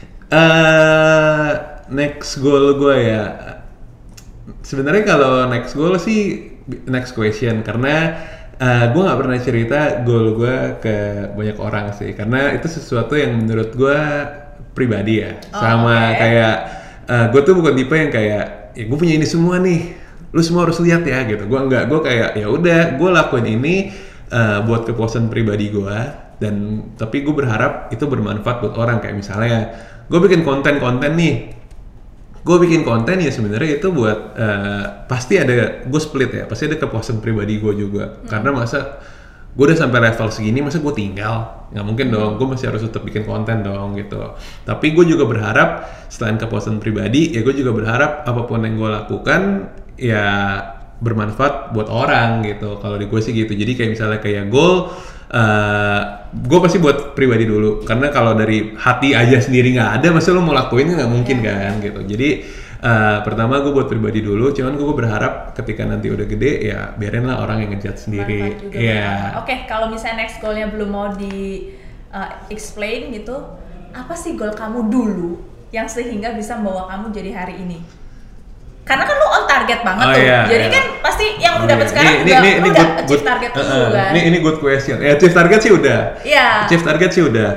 Next goal gue ya, sebenarnya kalau next goal sih next question, karena gue nggak pernah cerita goal gue ke banyak orang sih, karena itu sesuatu yang menurut gue pribadi ya. Kayak gue tuh bukan tipe yang kayak ya gue punya ini semua nih, lu semua harus lihat ya gitu. Gue enggak, gue kayak ya udah gue lakuin ini buat kepuasan pribadi gue, dan tapi gue berharap itu bermanfaat buat orang. Kayak misalnya gue bikin konten nih, gue bikin konten ya sebenarnya itu buat pasti ada, gue split ya, pasti ada kepuasan pribadi gue juga. Karena masa gue udah sampai level segini, masa gue tinggal? Nggak mungkin dong, gue masih harus tetap bikin konten dong gitu. Tapi gue juga berharap selain kepuasan pribadi, ya gue juga berharap apapun yang gue lakukan ya bermanfaat buat orang gitu. Kalau di gue sih gitu. Jadi kayak misalnya kayak goal, gue pasti buat pribadi dulu. Karena kalau dari hati aja sendiri nggak ada, masa lo mau lakuin nggak mungkin kan gitu. Jadi pertama gue buat pribadi dulu, cuman gue berharap ketika nanti udah gede ya biarin lah orang yang ngejudge sendiri. Iya. Oke, kalau misalnya next goalnya belum mau di explain gitu, apa sih goal kamu dulu yang sehingga bisa membawa kamu jadi hari ini? Karena kan lu on target banget tuh, jadi kan pasti yang lu dapat sekarang udah achieve target lu kan. Ini good question. Ya achieve target sih udah. Iya. Achieve target sih udah.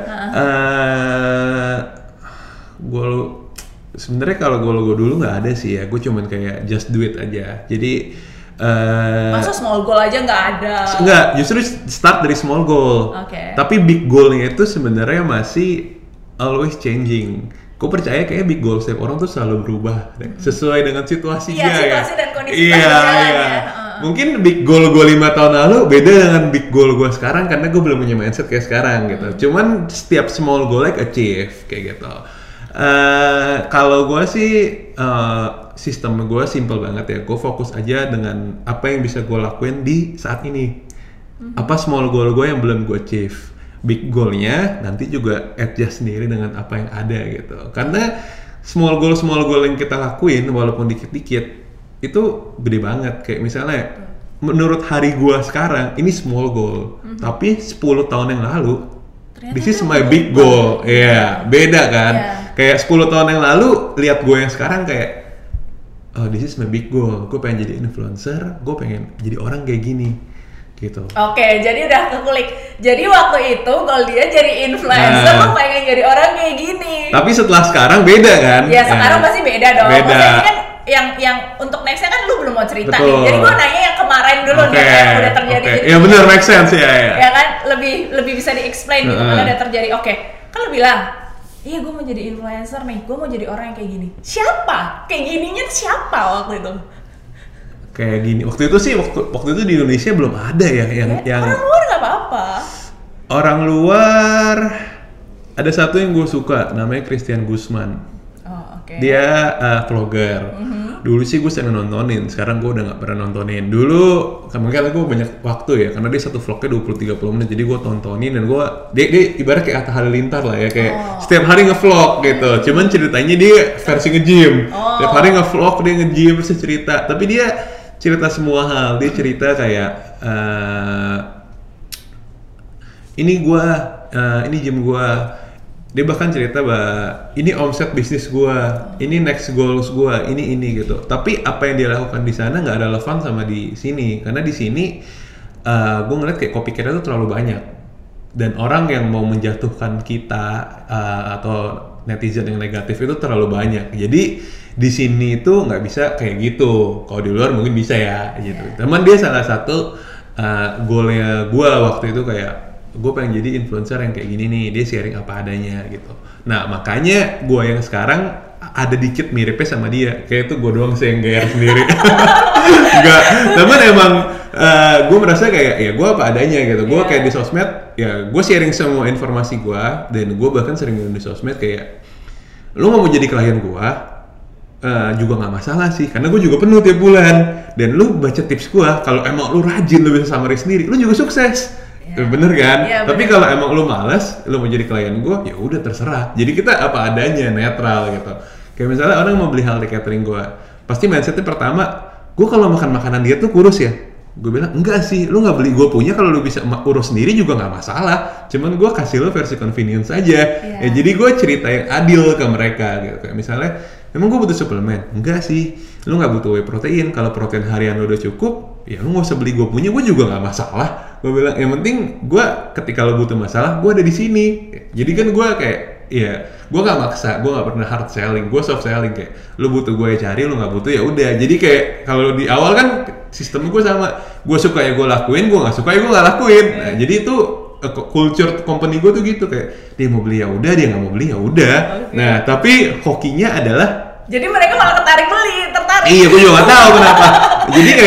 Goal sebenarnya kalau goal dulu nggak ada sih ya. Gue cuman kayak just do it aja. Jadi masa small goal aja nggak ada? Nggak, justru start dari small goal. Tapi big goalnya itu sebenarnya masih always changing. Gue percaya kayak big goal setiap orang tuh selalu berubah sesuai dengan situasinya. Iya, situasi dan kondisi ya. Mungkin big goal gue 5 tahun lalu beda dengan big goal gue sekarang karena gue belum punya mindset kayak sekarang gitu. Cuman setiap small goal like achieve kayak gitu. Kalau gue sih sistem gue simple banget ya. Gue fokus aja dengan apa yang bisa gue lakuin di saat ini. Apa small goal gue yang belum gue achieve. Big goalnya nanti juga adjust sendiri dengan apa yang ada gitu. Karena small goal yang kita lakuin walaupun dikit-dikit itu gede banget. Kayak misalnya menurut hari gua sekarang ini small goal, tapi 10 tahun yang lalu this is my big goal. Iya, beda kan? Kayak 10 tahun yang lalu lihat gua yang sekarang kayak oh this is my big goal. Gua pengen jadi influencer, gua pengen jadi orang kayak gini. Gitu. Oke, jadi udah kekulik. Jadi waktu itu kalau dia jadi influencer, lo pengen jadi orang kayak gini. Tapi setelah sekarang beda kan? Ya sekarang pasti beda dong. Beda. Maksudnya ini kan yang untuk nextnya kan lu belum mau cerita nih. Jadi gua nanya yang kemarin dulu nih yang udah terjadi. Iya benar, make sense ya. Ya kan lebih bisa di-explain gitu karena udah terjadi. Oke, kan lu bilang, iya gue mau jadi influencer nih, gue mau jadi orang yang kayak gini. Siapa? Kayak gininya siapa waktu itu? Kayak gini. Waktu itu sih waktu itu di Indonesia belum ada ya yang orang luar nggak apa-apa. Orang luar ada satu yang gue suka namanya Christian Guzman. Dia vlogger. Dulu sih gue sering nontonin, sekarang gue udah nggak pernah nontonin. Dulu kemungkinan gue banyak waktu ya karena dia satu vlognya 20-30 menit, jadi gue tontonin dan dia ibarat kayak Atta Halilintar lah ya, kayak setiap hari ngevlog gitu. Cuman ceritanya dia versi nge-gym. Setiap hari ngevlog dia nge-gym terus cerita, tapi dia cerita semua hal. Dia cerita kayak ini gym gua. Dia bahkan cerita bahwa ini omset bisnis gua, ini next goals gua, ini gitu. Tapi apa yang dia lakukan di sana nggak relevan sama di sini, karena di sini gua ngeliat kayak copycat-nya tuh terlalu banyak dan orang yang mau menjatuhkan kita atau netizen yang negatif itu terlalu banyak. Jadi di sini itu nggak bisa kayak gitu. Kalau di luar mungkin bisa ya gitu. Teman dia salah satu goalnya gue waktu itu kayak gue pengen jadi influencer yang kayak gini nih. Dia sharing apa adanya gitu. Nah makanya gue yang sekarang ada dikit miripnya sama dia. Kayak itu gue doang sih yang gaya sendiri. Enggak. Teman emang gue merasa kayak ya gue apa adanya gitu. Gue kayak di sosmed ya gue sharing semua informasi gue dan gue bahkan sering di sosmed kayak lu mau jadi klien gue juga nggak masalah sih karena gue juga penuh tiap bulan dan lu baca tips gue kalau emang lu rajin lu bisa samarin sendiri lu juga sukses bener kan? Tapi kalau emang lu malas lu mau jadi klien gue ya udah terserah jadi kita apa adanya netral gitu. Kayak misalnya orang mau beli hal di catering gue pasti mindsetnya pertama gue kalau makan makanan dia tuh kurus ya. Gue bilang enggak sih, lu nggak beli gue punya kalau lu bisa urus sendiri juga nggak masalah. Cuman gue kasih lu versi convenience aja. Ya jadi gue cerita yang adil ke mereka gitu. Kayak misalnya, emang gue butuh suplemen? Enggak sih, lu nggak butuh whey protein. Kalau protein harian lu udah cukup, ya lu nggak usah beli gue punya. Gue juga nggak masalah. Gue bilang yang penting gue ketika lu butuh masalah, gue ada di sini. Jadi kan gue kayak iya, gue nggak maksa, gue nggak pernah hard selling, gue soft selling kayak, lu butuh gue cari, lu nggak butuh ya udah. Jadi kayak kalau di awal kan sistem gue sama, gue suka ya gue lakuin, gue nggak suka ya gue nggak lakuin. Nah, jadi itu culture company gue tuh gitu kayak, dia mau beli ya udah, dia nggak mau beli ya udah. Nah tapi hokinya adalah, jadi mereka malah tertarik. Iya, gue juga nggak tahu kenapa. Jadi kayak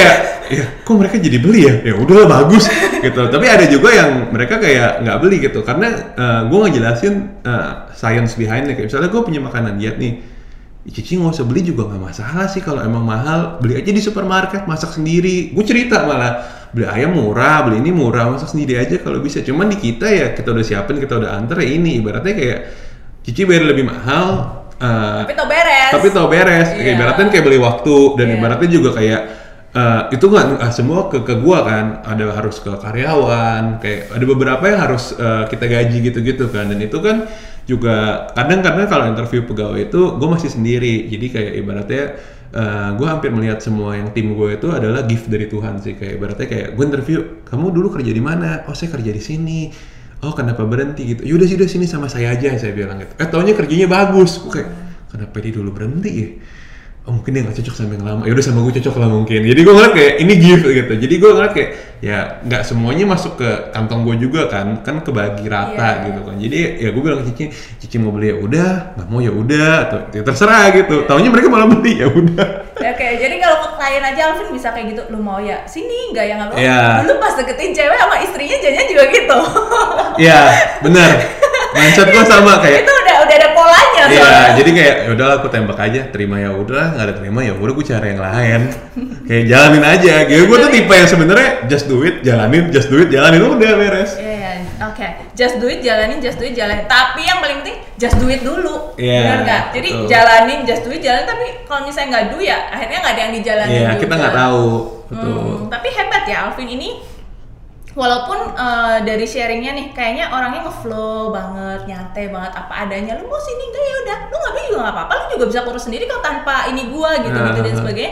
kok mereka jadi beli ya? Ya udahlah bagus gitu. Tapi ada juga yang mereka kayak nggak beli gitu karena gue ngejelasin science behind-nya. Kayak misalnya gue punya makanan diet nih, Cici nggak usah beli juga nggak masalah sih kalau emang mahal, beli aja di supermarket, masak sendiri. Gue cerita malah beli ayam murah, beli ini murah, masak sendiri aja kalau bisa. Cuman di kita ya kita udah siapin, kita udah antar ya ini ibaratnya kayak Cici bayar lebih mahal. Tapi tau beres. Kayak ibaratnya kayak beli waktu dan ibaratnya juga kayak itu nggak semua ke gua kan, ada harus ke karyawan, kayak ada beberapa yang harus kita gaji gitu-gitu kan, dan itu kan juga kadang kalau interview pegawai itu gua masih sendiri, jadi kayak ibaratnya gua hampir melihat semua yang tim gue itu adalah gift dari Tuhan sih, kayak ibaratnya kayak gua interview, kamu dulu kerja di mana? Oh saya kerja di sini. Oh kenapa berhenti gitu? Yaudah sini sama saya aja, saya bilang gitu. Taunya kerjanya bagus, gue kayak kenapa dia dulu berhenti ya? Oh mungkin dia nggak cocok sama yang lama. Yaudah sama gue cocok lah mungkin. Jadi gue ngeliat kayak ini gift gitu. Jadi gue ngeliat kayak ya nggak semuanya masuk ke kantong gue juga kan kebagi rata gitu kan. Jadi ya gue bilang ke Cici mau beli ya udah, nggak mau ya udah, atau ya terserah gitu. Taunya mereka malah beli ya udah. Oke, jadi kalau ke klien aja Alvin bisa kayak gitu, lu mau ya sini nggak ya nggak mau. Dulu pas deketin cewek sama istrinya jangan juga gitu. Iya benar. Mindset gue sama kayak. Itu udah ada polanya. Iya, jadi kayak ya udahlah aku tembak aja, terima ya udah, nggak ada terima ya udah gue cari yang lain. Kayak jalanin aja. Kayak gue tuh tipe yang sebenarnya just do it, jalanin udah beres. Iya, oke. Just do it, jalanin. Tapi yang paling penting just do it dulu. Benar nggak? Jadi jalanin, just do it, jalanin. Tapi kalau misalnya nggak do ya, akhirnya nggak ada yang dijalanin. Iya, kita nggak tahu. Betul. Tapi hebat ya Alvin ini. Walaupun dari sharingnya nih, kayaknya orangnya ngeflow banget, nyantai banget, apa adanya. Lu mau sini enggak ya udah, lu nggak beli juga nggak apa-apa, lu juga bisa kurus sendiri kok tanpa ini gua gitu dan sebagainya.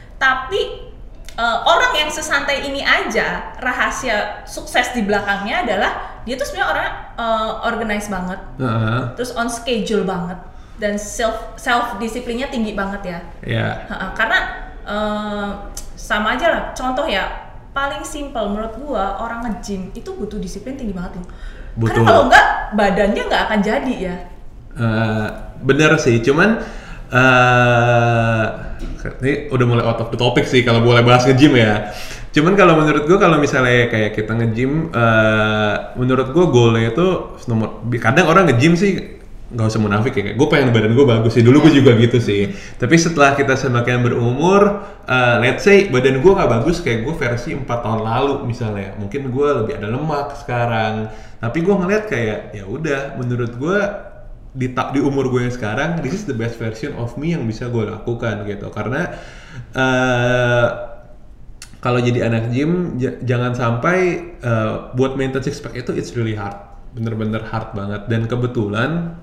Tapi orang yang sesantai ini aja, rahasia sukses di belakangnya adalah dia tuh sebenarnya orangnya organized banget, terus on schedule banget, dan self disiplinnya tinggi banget ya. Karena sama aja lah, contoh ya. Paling simpel menurut gua orang nge-gym itu butuh disiplin tinggi banget tuh. Karena kalau enggak badannya nggak akan jadi ya. Bener sih, cuman ini udah mulai out of the topic sih kalau boleh bahas nge-gym ya. Cuman kalau menurut gua kalau misalnya kayak kita nge-gym, menurut gua goalnya itu kadang orang nge-gym sih nggak usah munafik ya, gue pengen badan gue bagus sih, dulu gue juga gitu sih. Tapi setelah kita semakin berumur, let's say badan gue nggak bagus kayak gue versi 4 tahun lalu misalnya, mungkin gue lebih ada lemak sekarang. Tapi gue ngeliat kayak ya udah, menurut gue di umur gue yang sekarang, this is the best version of me yang bisa gue lakukan gitu. Karena kalau jadi anak gym jangan sampai buat maintain six pack itu it's really hard, bener-bener hard banget. Dan kebetulan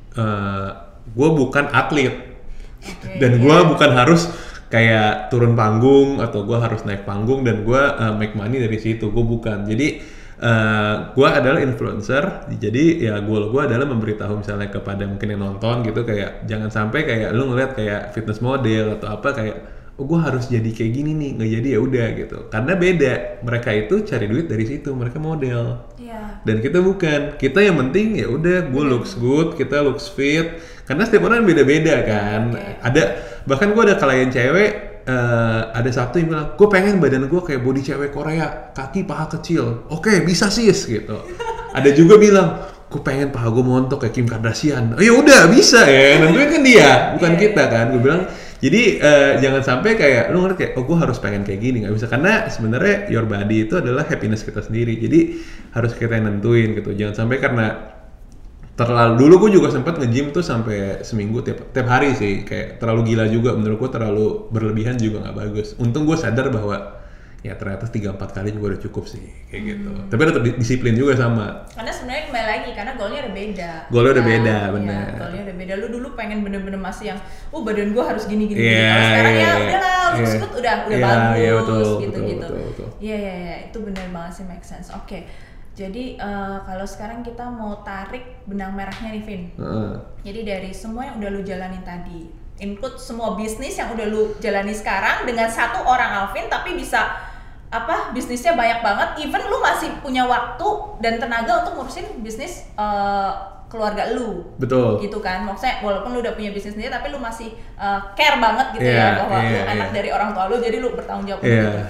gue bukan atlet dan gue bukan harus kayak turun panggung atau gue harus naik panggung dan gue make money dari situ, gue bukan. Jadi gue adalah influencer, jadi ya goal gue adalah memberitahu misalnya kepada mungkin yang nonton gitu, kayak jangan sampai kayak lu ngeliat kayak fitness model atau apa kayak oh gue harus jadi kayak gini nih, nggak jadi ya udah gitu. Karena beda, mereka itu cari duit dari situ, mereka model. Dan kita bukan, kita yang penting ya udah gue looks good, kita looks fit. Karena setiap orang beda-beda kan. Ada bahkan gue ada klien cewek, ada satu yang bilang gue pengen badan gue kayak body cewek Korea, kaki paha kecil. Oke, bisa sis gitu. Ada juga bilang gue pengen paha gue montok kayak Kim Kardashian. Oh ya udah bisa ya, nentuin kan dia, bukan kita kan. Gue bilang jadi jangan sampai kayak lu ngerti kayak oh gue harus pengen kayak gini, nggak bisa. Karena sebenarnya your body itu adalah happiness kita sendiri, jadi harus kita yang nentuin gitu. Jangan sampai karena terlalu, dulu gue juga sempat nge-gym tuh sampai seminggu tiap hari sih, kayak terlalu gila juga menurut gue, terlalu berlebihan juga nggak bagus. Untung gue sadar bahwa ya ternyata 3-4 kali juga udah cukup sih kayak gitu. Tapi tetap disiplin juga sama. Karena sebenarnya kembali lagi karena goalnya udah beda. Goalnya udah beda, benar. Ya, goalnya udah beda. Lu dulu pengen bener-bener masih yang, badan gua harus gini. Kalau sekarang ya udahlah, looks good udah bagus gitu. Iya, itu bener banget sih, make sense. Oke. Jadi kalau sekarang kita mau tarik benang merahnya nih, Vin. Jadi dari semua yang udah lu jalanin tadi, include semua bisnis yang udah lu jalani sekarang dengan satu orang Alvin, tapi bisa bisnisnya banyak banget, even lu masih punya waktu dan tenaga untuk ngurusin bisnis keluarga lu. Betul. Gitu kan, maksudnya walaupun lu udah punya bisnis sendiri tapi lu masih care banget gitu bahwa lu anak dari orang tua lu, jadi lu bertanggung jawab gitu.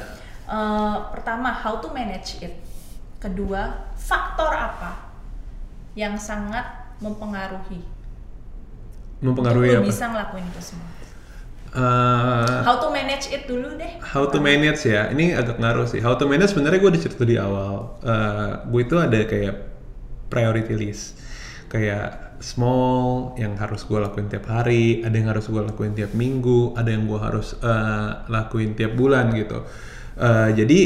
Pertama, how to manage it. Kedua, faktor apa yang sangat mempengaruhi untuk lo bisa ngelakuin itu semua. How to manage it dulu deh. How to manage ya, ini agak ngaruh sih. How to manage sebenarnya gue udah cerita di awal. Gue itu ada kayak priority list, kayak small yang harus gue lakuin tiap hari, ada yang harus gue lakuin tiap minggu, ada yang gue harus lakuin tiap bulan gitu. Jadi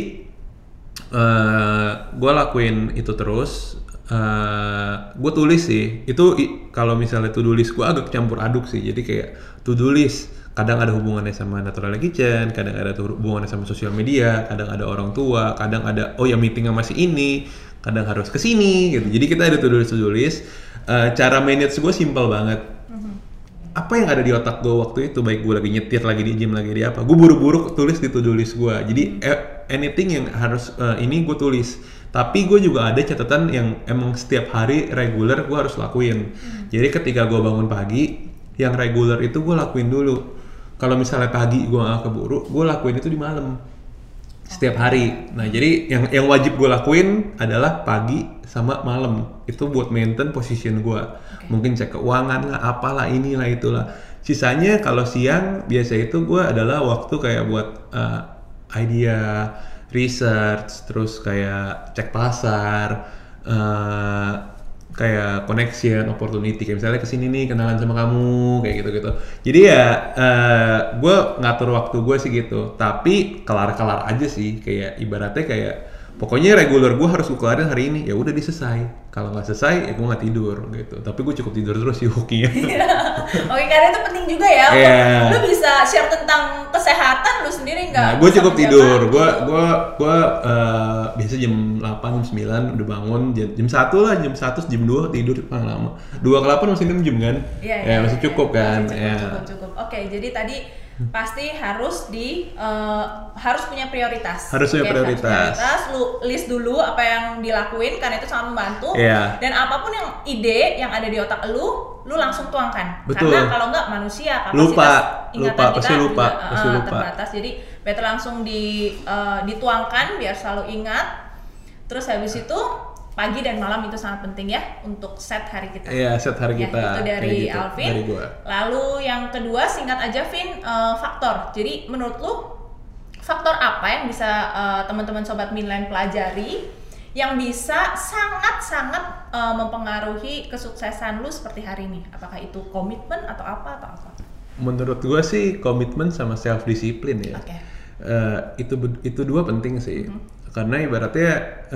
gue lakuin itu terus. Gue tulis sih. Itu kalau misalnya to-do list gue agak campur aduk sih. Jadi kayak to-do list kadang ada hubungannya sama Natural Kitchen, kadang ada hubungannya sama sosial media, kadang ada orang tua, kadang ada meeting sama si ini, kadang harus kesini gitu. Jadi kita ada to-do list. Cara manage gue simple banget. Apa yang ada di otak gue waktu itu, baik gue lagi nyetir, lagi di gym, lagi di apa, gue buru-buru tulis di to-do list gue. Jadi anything yang harus ini gue tulis. Tapi gue juga ada catatan yang emang setiap hari regular gue harus lakuin. Jadi ketika gue bangun pagi, yang regular itu gue lakuin dulu. Kalau misalnya pagi gue gak keburu, gue lakuin itu di malam setiap hari. Nah jadi yang wajib gue lakuin adalah pagi sama malam. Itu buat maintain position gue. Mungkin cek keuangan lah, apalah inilah itulah. Sisanya kalau siang biasa itu gue adalah waktu kayak buat idea, research, terus kayak cek pasar, kayak connection, opportunity, kayak misalnya kesini nih kenalan sama kamu, kayak gitu-gitu. Jadi ya gue ngatur waktu gue sih gitu, tapi kelar-kelar aja sih, kayak ibaratnya kayak pokoknya regular gue harus gue kelarin hari ini, ya udah diselesai. Kalau nggak selesai, ya gue nggak tidur gitu. Tapi gue cukup tidur terus sih hokinya. Oke, karena itu penting juga ya. Yeah. Lu bisa share tentang kesehatan lu sendiri nggak? Nah, gue cukup tidur. Gue biasa jam 8, jam 9 udah bangun. Jam 1 lah, jam 1, jam 2 tidur paling lama. 2 ke 8 masih 6 jam kan? Iya, masih cukup kan? Cukup. Oke, jadi tadi pasti harus harus punya prioritas. Harus punya prioritas. Lu list dulu apa yang dilakuin karena itu sangat membantu. Yeah. Dan apapun yang ide yang ada di otak lu langsung tuangkan. Betul. Karena kalau enggak manusia kapasitas ingatan kita pasti lupa. terbatas. Jadi better langsung dituangkan biar selalu ingat. Terus habis itu pagi dan malam itu sangat penting ya untuk set hari kita. Iya, set hari kita. Itu dari gitu, Alvin. Dari gua. Lalu yang kedua singkat aja Vin, faktor. Jadi menurut lu faktor apa yang bisa teman-teman sobat Minland pelajari yang bisa sangat-sangat mempengaruhi kesuksesan lu seperti hari ini? Apakah itu komitmen atau apa? Menurut gua sih komitmen sama self discipline ya. Okay. Itu dua penting sih. Karena ibaratnya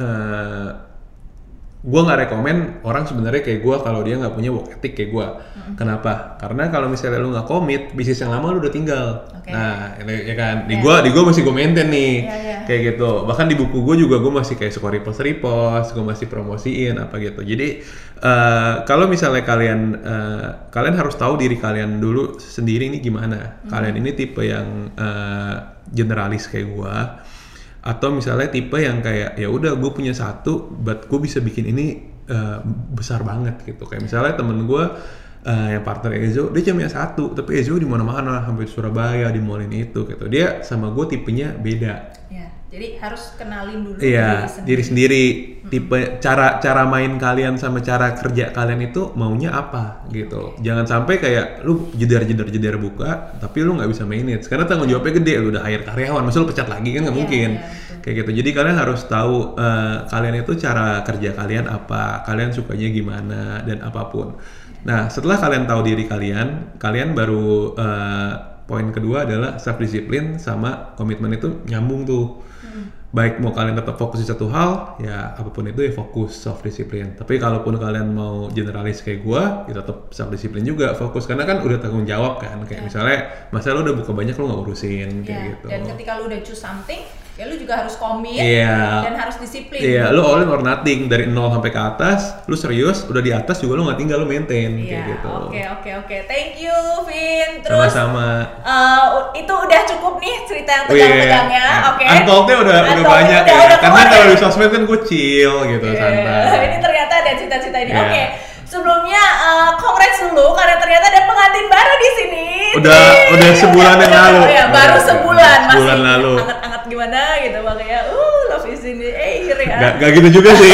gue nggak rekomen orang sebenarnya kayak gue kalau dia nggak punya work ethic kayak gue. Kenapa? Karena kalau misalnya lu nggak komit, bisnis yang lama lu udah tinggal. Okay. Nah, ya kan. Di gue masih gue maintain nih, kayak gitu. Bahkan di buku gue juga gue masih kayak suka repost, gue masih promosiin apa gitu. Jadi kalau misalnya kalian harus tahu diri kalian dulu sendiri ini gimana. Kalian ini tipe yang generalis kayak gue. Atau misalnya tipe yang kayak ya udah gue punya satu, but gue bisa bikin ini besar banget gitu. Kayak misalnya temen gue yang partner Ezo, dia cuma satu, tapi Ezo di mana-mana, hampir Surabaya, di mall ini itu gitu. Dia sama gue tipenya beda. Ya, jadi harus kenalin dulu diri sendiri. Tipe cara main kalian sama cara kerja kalian itu maunya apa gitu. Jangan sampai kayak lu jedar buka, tapi lu nggak bisa manage. Karena tanggung jawabnya gede, lu udah hire karyawan, masa lu pecat lagi kan nggak mungkin. Kayak gitu. Jadi kalian harus tahu kalian itu cara kerja kalian apa, kalian sukanya gimana dan apapun. Nah, setelah kalian tahu diri kalian baru poin kedua adalah self discipline sama komitmen itu nyambung tuh. Baik mau kalian tetap fokus di satu hal, ya apapun itu ya fokus self discipline. Tapi kalaupun kalian mau generalis kayak gua, ya tetap self discipline juga fokus karena kan udah tanggung jawab kan. Kayak misalnya masa lu udah buka banyak lu nggak urusin kayak gitu. Dan ketika lu udah choose something, ya lu juga harus komit dan harus disiplin. Iya, lu all in or nothing dari 0 sampai ke atas, lu serius, udah di atas juga lu nggak tinggal, lu maintain kayak gitu. Oke. Thank you, Vin. Terus sama-sama. Itu udah cukup nih cerita yang tegang-tegangnya. Oke. Untold-nya udah banyak ya. Karena kalau di sosmed kan gue chill gitu, santai. Ini ternyata ada cita-cita ini. Oke. Sebelumnya congrats dulu karena ternyata ada pengantin baru di sini. Udah sebulan yang lalu. Baru sebulan masih lalu. Anget-anget gimana gitu makanya love is in the air ya. Gak gitu juga sih.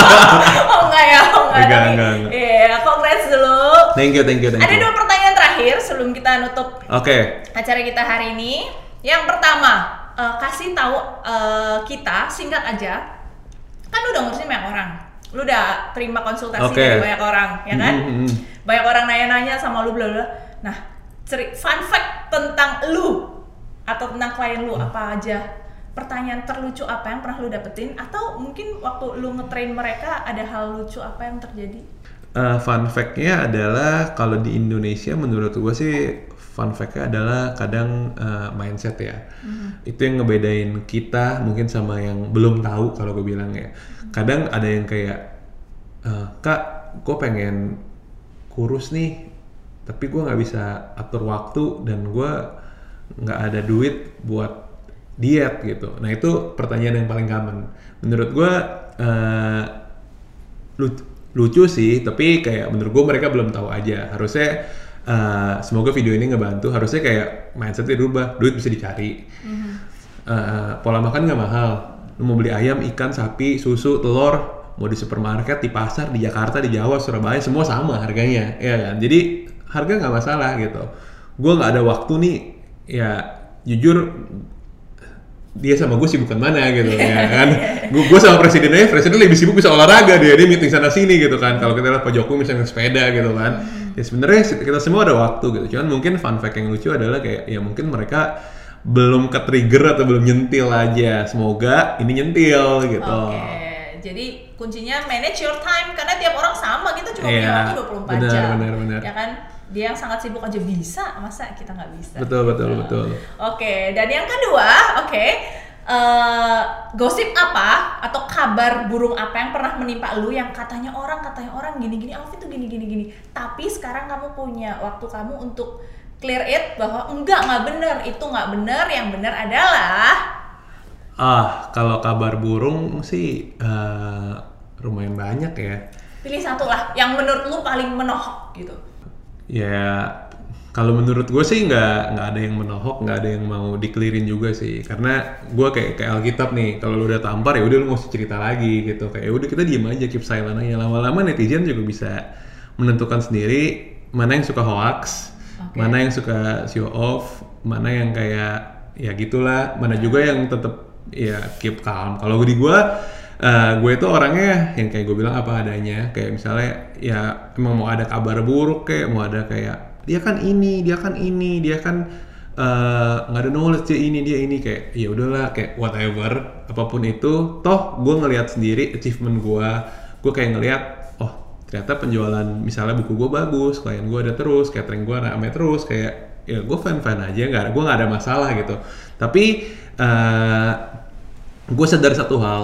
Enggak. Iya, congrats dulu. Thank you. Ada 2 pertanyaan terakhir sebelum kita nutup acara kita hari ini. Yang pertama, kasih tahu kita singkat aja. Kan lu udah ngurusin banyak orang. Lu udah terima konsultasi dari banyak orang, ya kan? Banyak orang nanya-nanya sama lu bla bla. Nah, fun fact tentang lu atau tentang klien lu apa aja? Pertanyaan terlucu apa yang pernah lu dapetin atau mungkin waktu lu ngetrain mereka ada hal lucu apa yang terjadi? Fun fact-nya adalah kalau di Indonesia menurut gue sih fun fact-nya adalah kadang mindset ya. Itu yang ngebedain kita mungkin sama yang belum tahu kalau gue bilang ya. Kadang ada yang kayak Kak, gue pengen kurus nih tapi gue nggak bisa atur waktu dan gue nggak ada duit buat diet gitu. Nah itu pertanyaan yang paling common. Menurut gue lucu sih, tapi kayak menurut gue mereka belum tahu aja. Harusnya semoga video ini ngebantu. Harusnya kayak mindsetnya dirubah. Duit bisa dicari. Pola makan nggak mahal. Lu mau beli ayam, ikan, sapi, susu, telur, mau di supermarket, di pasar, di Jakarta, di Jawa, Surabaya, semua sama harganya, ya kan? Jadi harga nggak masalah gitu. Gue nggak ada waktu nih, ya jujur. Dia sama gue sibuk mana gitu ya kan. Gue sama presiden lebih sibuk bisa olahraga dia meeting sana sini gitu kan. Kalau kita lihat Pak Jokowi misalnya sepeda gitu kan. Ya sebenarnya kita semua ada waktu gitu. Cuman mungkin fun fact yang lucu adalah kayak ya mungkin mereka belum ke-trigger atau belum nyentil aja. Semoga ini nyentil gitu. Jadi kuncinya manage your time karena tiap orang sama, kita cuma punya waktu 24 jam. Benar. Ya kan? Dia yang sangat sibuk aja bisa, masa kita nggak bisa? Betul. Dan yang kedua, gosip apa atau kabar burung apa yang pernah menimpa lu yang katanya orang gini Alfi tuh gini. Tapi sekarang kamu punya waktu kamu untuk clear it bahwa nggak benar, itu nggak benar, yang benar adalah kalau kabar burung sih lumayan banyak ya. Pilih satu lah yang menurut lu paling menohok gitu. Ya, kalau menurut gue sih nggak ada yang menohok, nggak ada yang mau dikelirin juga sih. Karena gue kayak Alkitab nih, kalau lu udah tampar ya udah lu nggak usah cerita lagi gitu. Kayak udah kita diem aja, keep silent aja. Lama-lama netizen juga bisa menentukan sendiri mana yang suka hoax, mana yang suka show off, mana yang kayak ya gitulah, mana juga yang tetap ya keep calm. Kalau di gue itu orangnya yang kayak gue bilang apa adanya. Kayak misalnya ya emang mau ada kabar buruk kayak mau ada kayak dia kan nggak ada knowledge dia ini kayak ya udahlah kayak whatever apapun itu. Toh gue ngelihat sendiri achievement gue kayak ngelihat ternyata penjualan misalnya buku gue bagus, klien gue ada terus, catering gue rame terus, kayak ya gue fan aja, gue nggak ada masalah gitu. Tapi gue sadar satu hal.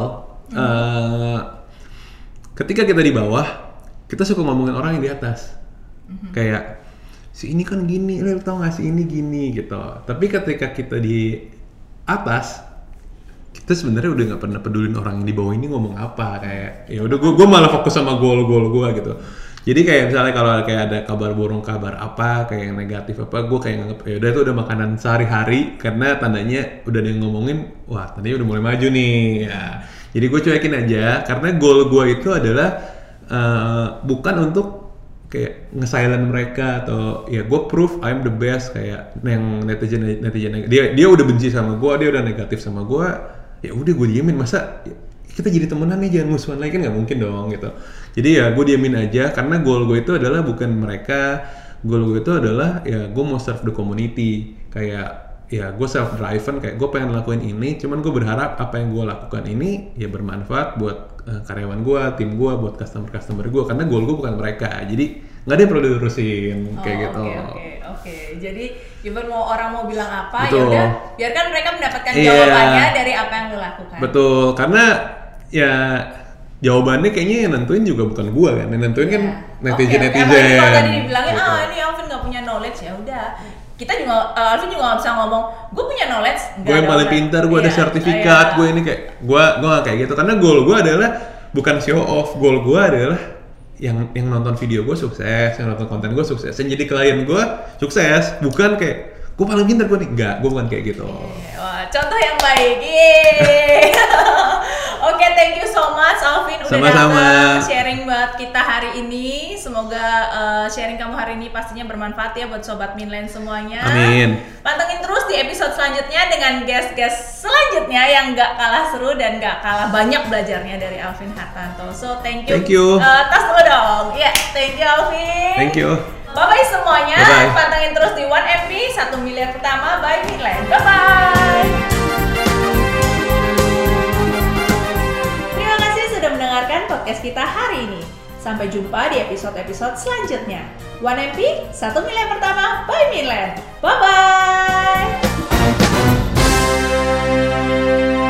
Ketika kita di bawah, kita suka ngomongin orang yang di atas. Kayak si ini kan gini, lo tau gak si ini gini gitu. Tapi ketika kita di atas, kita sebenarnya udah nggak pernah pedulin orang yang di bawah ini ngomong apa. Kayak ya udah gue malah fokus sama goal gue gitu. Jadi kayak misalnya kalau kayak ada kabar burung, kabar apa kayak yang negatif apa, gue kayak nganggep ya udah itu udah makanan sehari-hari karena tandanya udah ada yang ngomongin, wah tandanya udah mulai maju nih ya. Jadi gue cuekin aja karena goal gue itu adalah bukan untuk kayak nge-silent mereka atau ya gue proof I'm the best kayak yang netizen dia udah benci sama gue, dia udah negatif sama gue, ya udah gue diemin. Masa kita jadi temenan nih, jangan musuhan lagi, kan nggak mungkin dong gitu. Jadi ya gue diemin aja karena goal gue itu adalah bukan mereka, goal gue itu adalah ya gue mau serve the community. Kayak ya gue self driven, kayak gue pengen lakuin ini, cuman gue berharap apa yang gue lakukan ini ya bermanfaat buat karyawan gue, tim gue, buat customer gue, karena goal gue bukan mereka. Jadi nggak ada yang perlu diurusin kayak gitu. Oke. Jadi even mau orang mau bilang apa, ya udah biarkan mereka mendapatkan jawabannya dari apa yang lo lakukan. Betul, karena ya jawabannya kayaknya yang nentuin juga bukan gue kan, yang nentuin kan netizen. Kalau tadi dibilangin ini Alvin nggak punya knowledge, ya udah. Kita juga, Alvin juga nggak bisa ngomong, gue punya knowledge. Gue yang paling pintar, gue ada sertifikat, gue ini kayak, gue nggak kayak gitu. Karena goal gue adalah bukan show off, goal gue adalah yang nonton video gue sukses, yang nonton konten gue sukses, yang jadi klien gue sukses. Bukan kayak gue paling pintar gue nih. Enggak, gue bukan kayak gitu. Wah, contoh yang baik. Oke, thank you so much Alvin udah datang sharing buat kita hari ini. Semoga sharing kamu hari ini pastinya bermanfaat ya buat Sobat Minland semuanya. Amin. Pantengin terus di episode selanjutnya dengan guest-guest selanjutnya yang gak kalah seru dan gak kalah banyak belajarnya dari Alvin Hartanto. So thank you. Thank you. Tas dulu dong. Thank you Alvin. Thank you. Bye-bye semuanya. Bye-bye. Pantengin terus di 1MP 1 miliar pertama by Minland. Bye-bye. Terima kasih sudah mendengarkan podcast kita hari ini. Sampai jumpa di episode-episode selanjutnya. 1MP 1 miliar pertama by Minland. Bye-bye.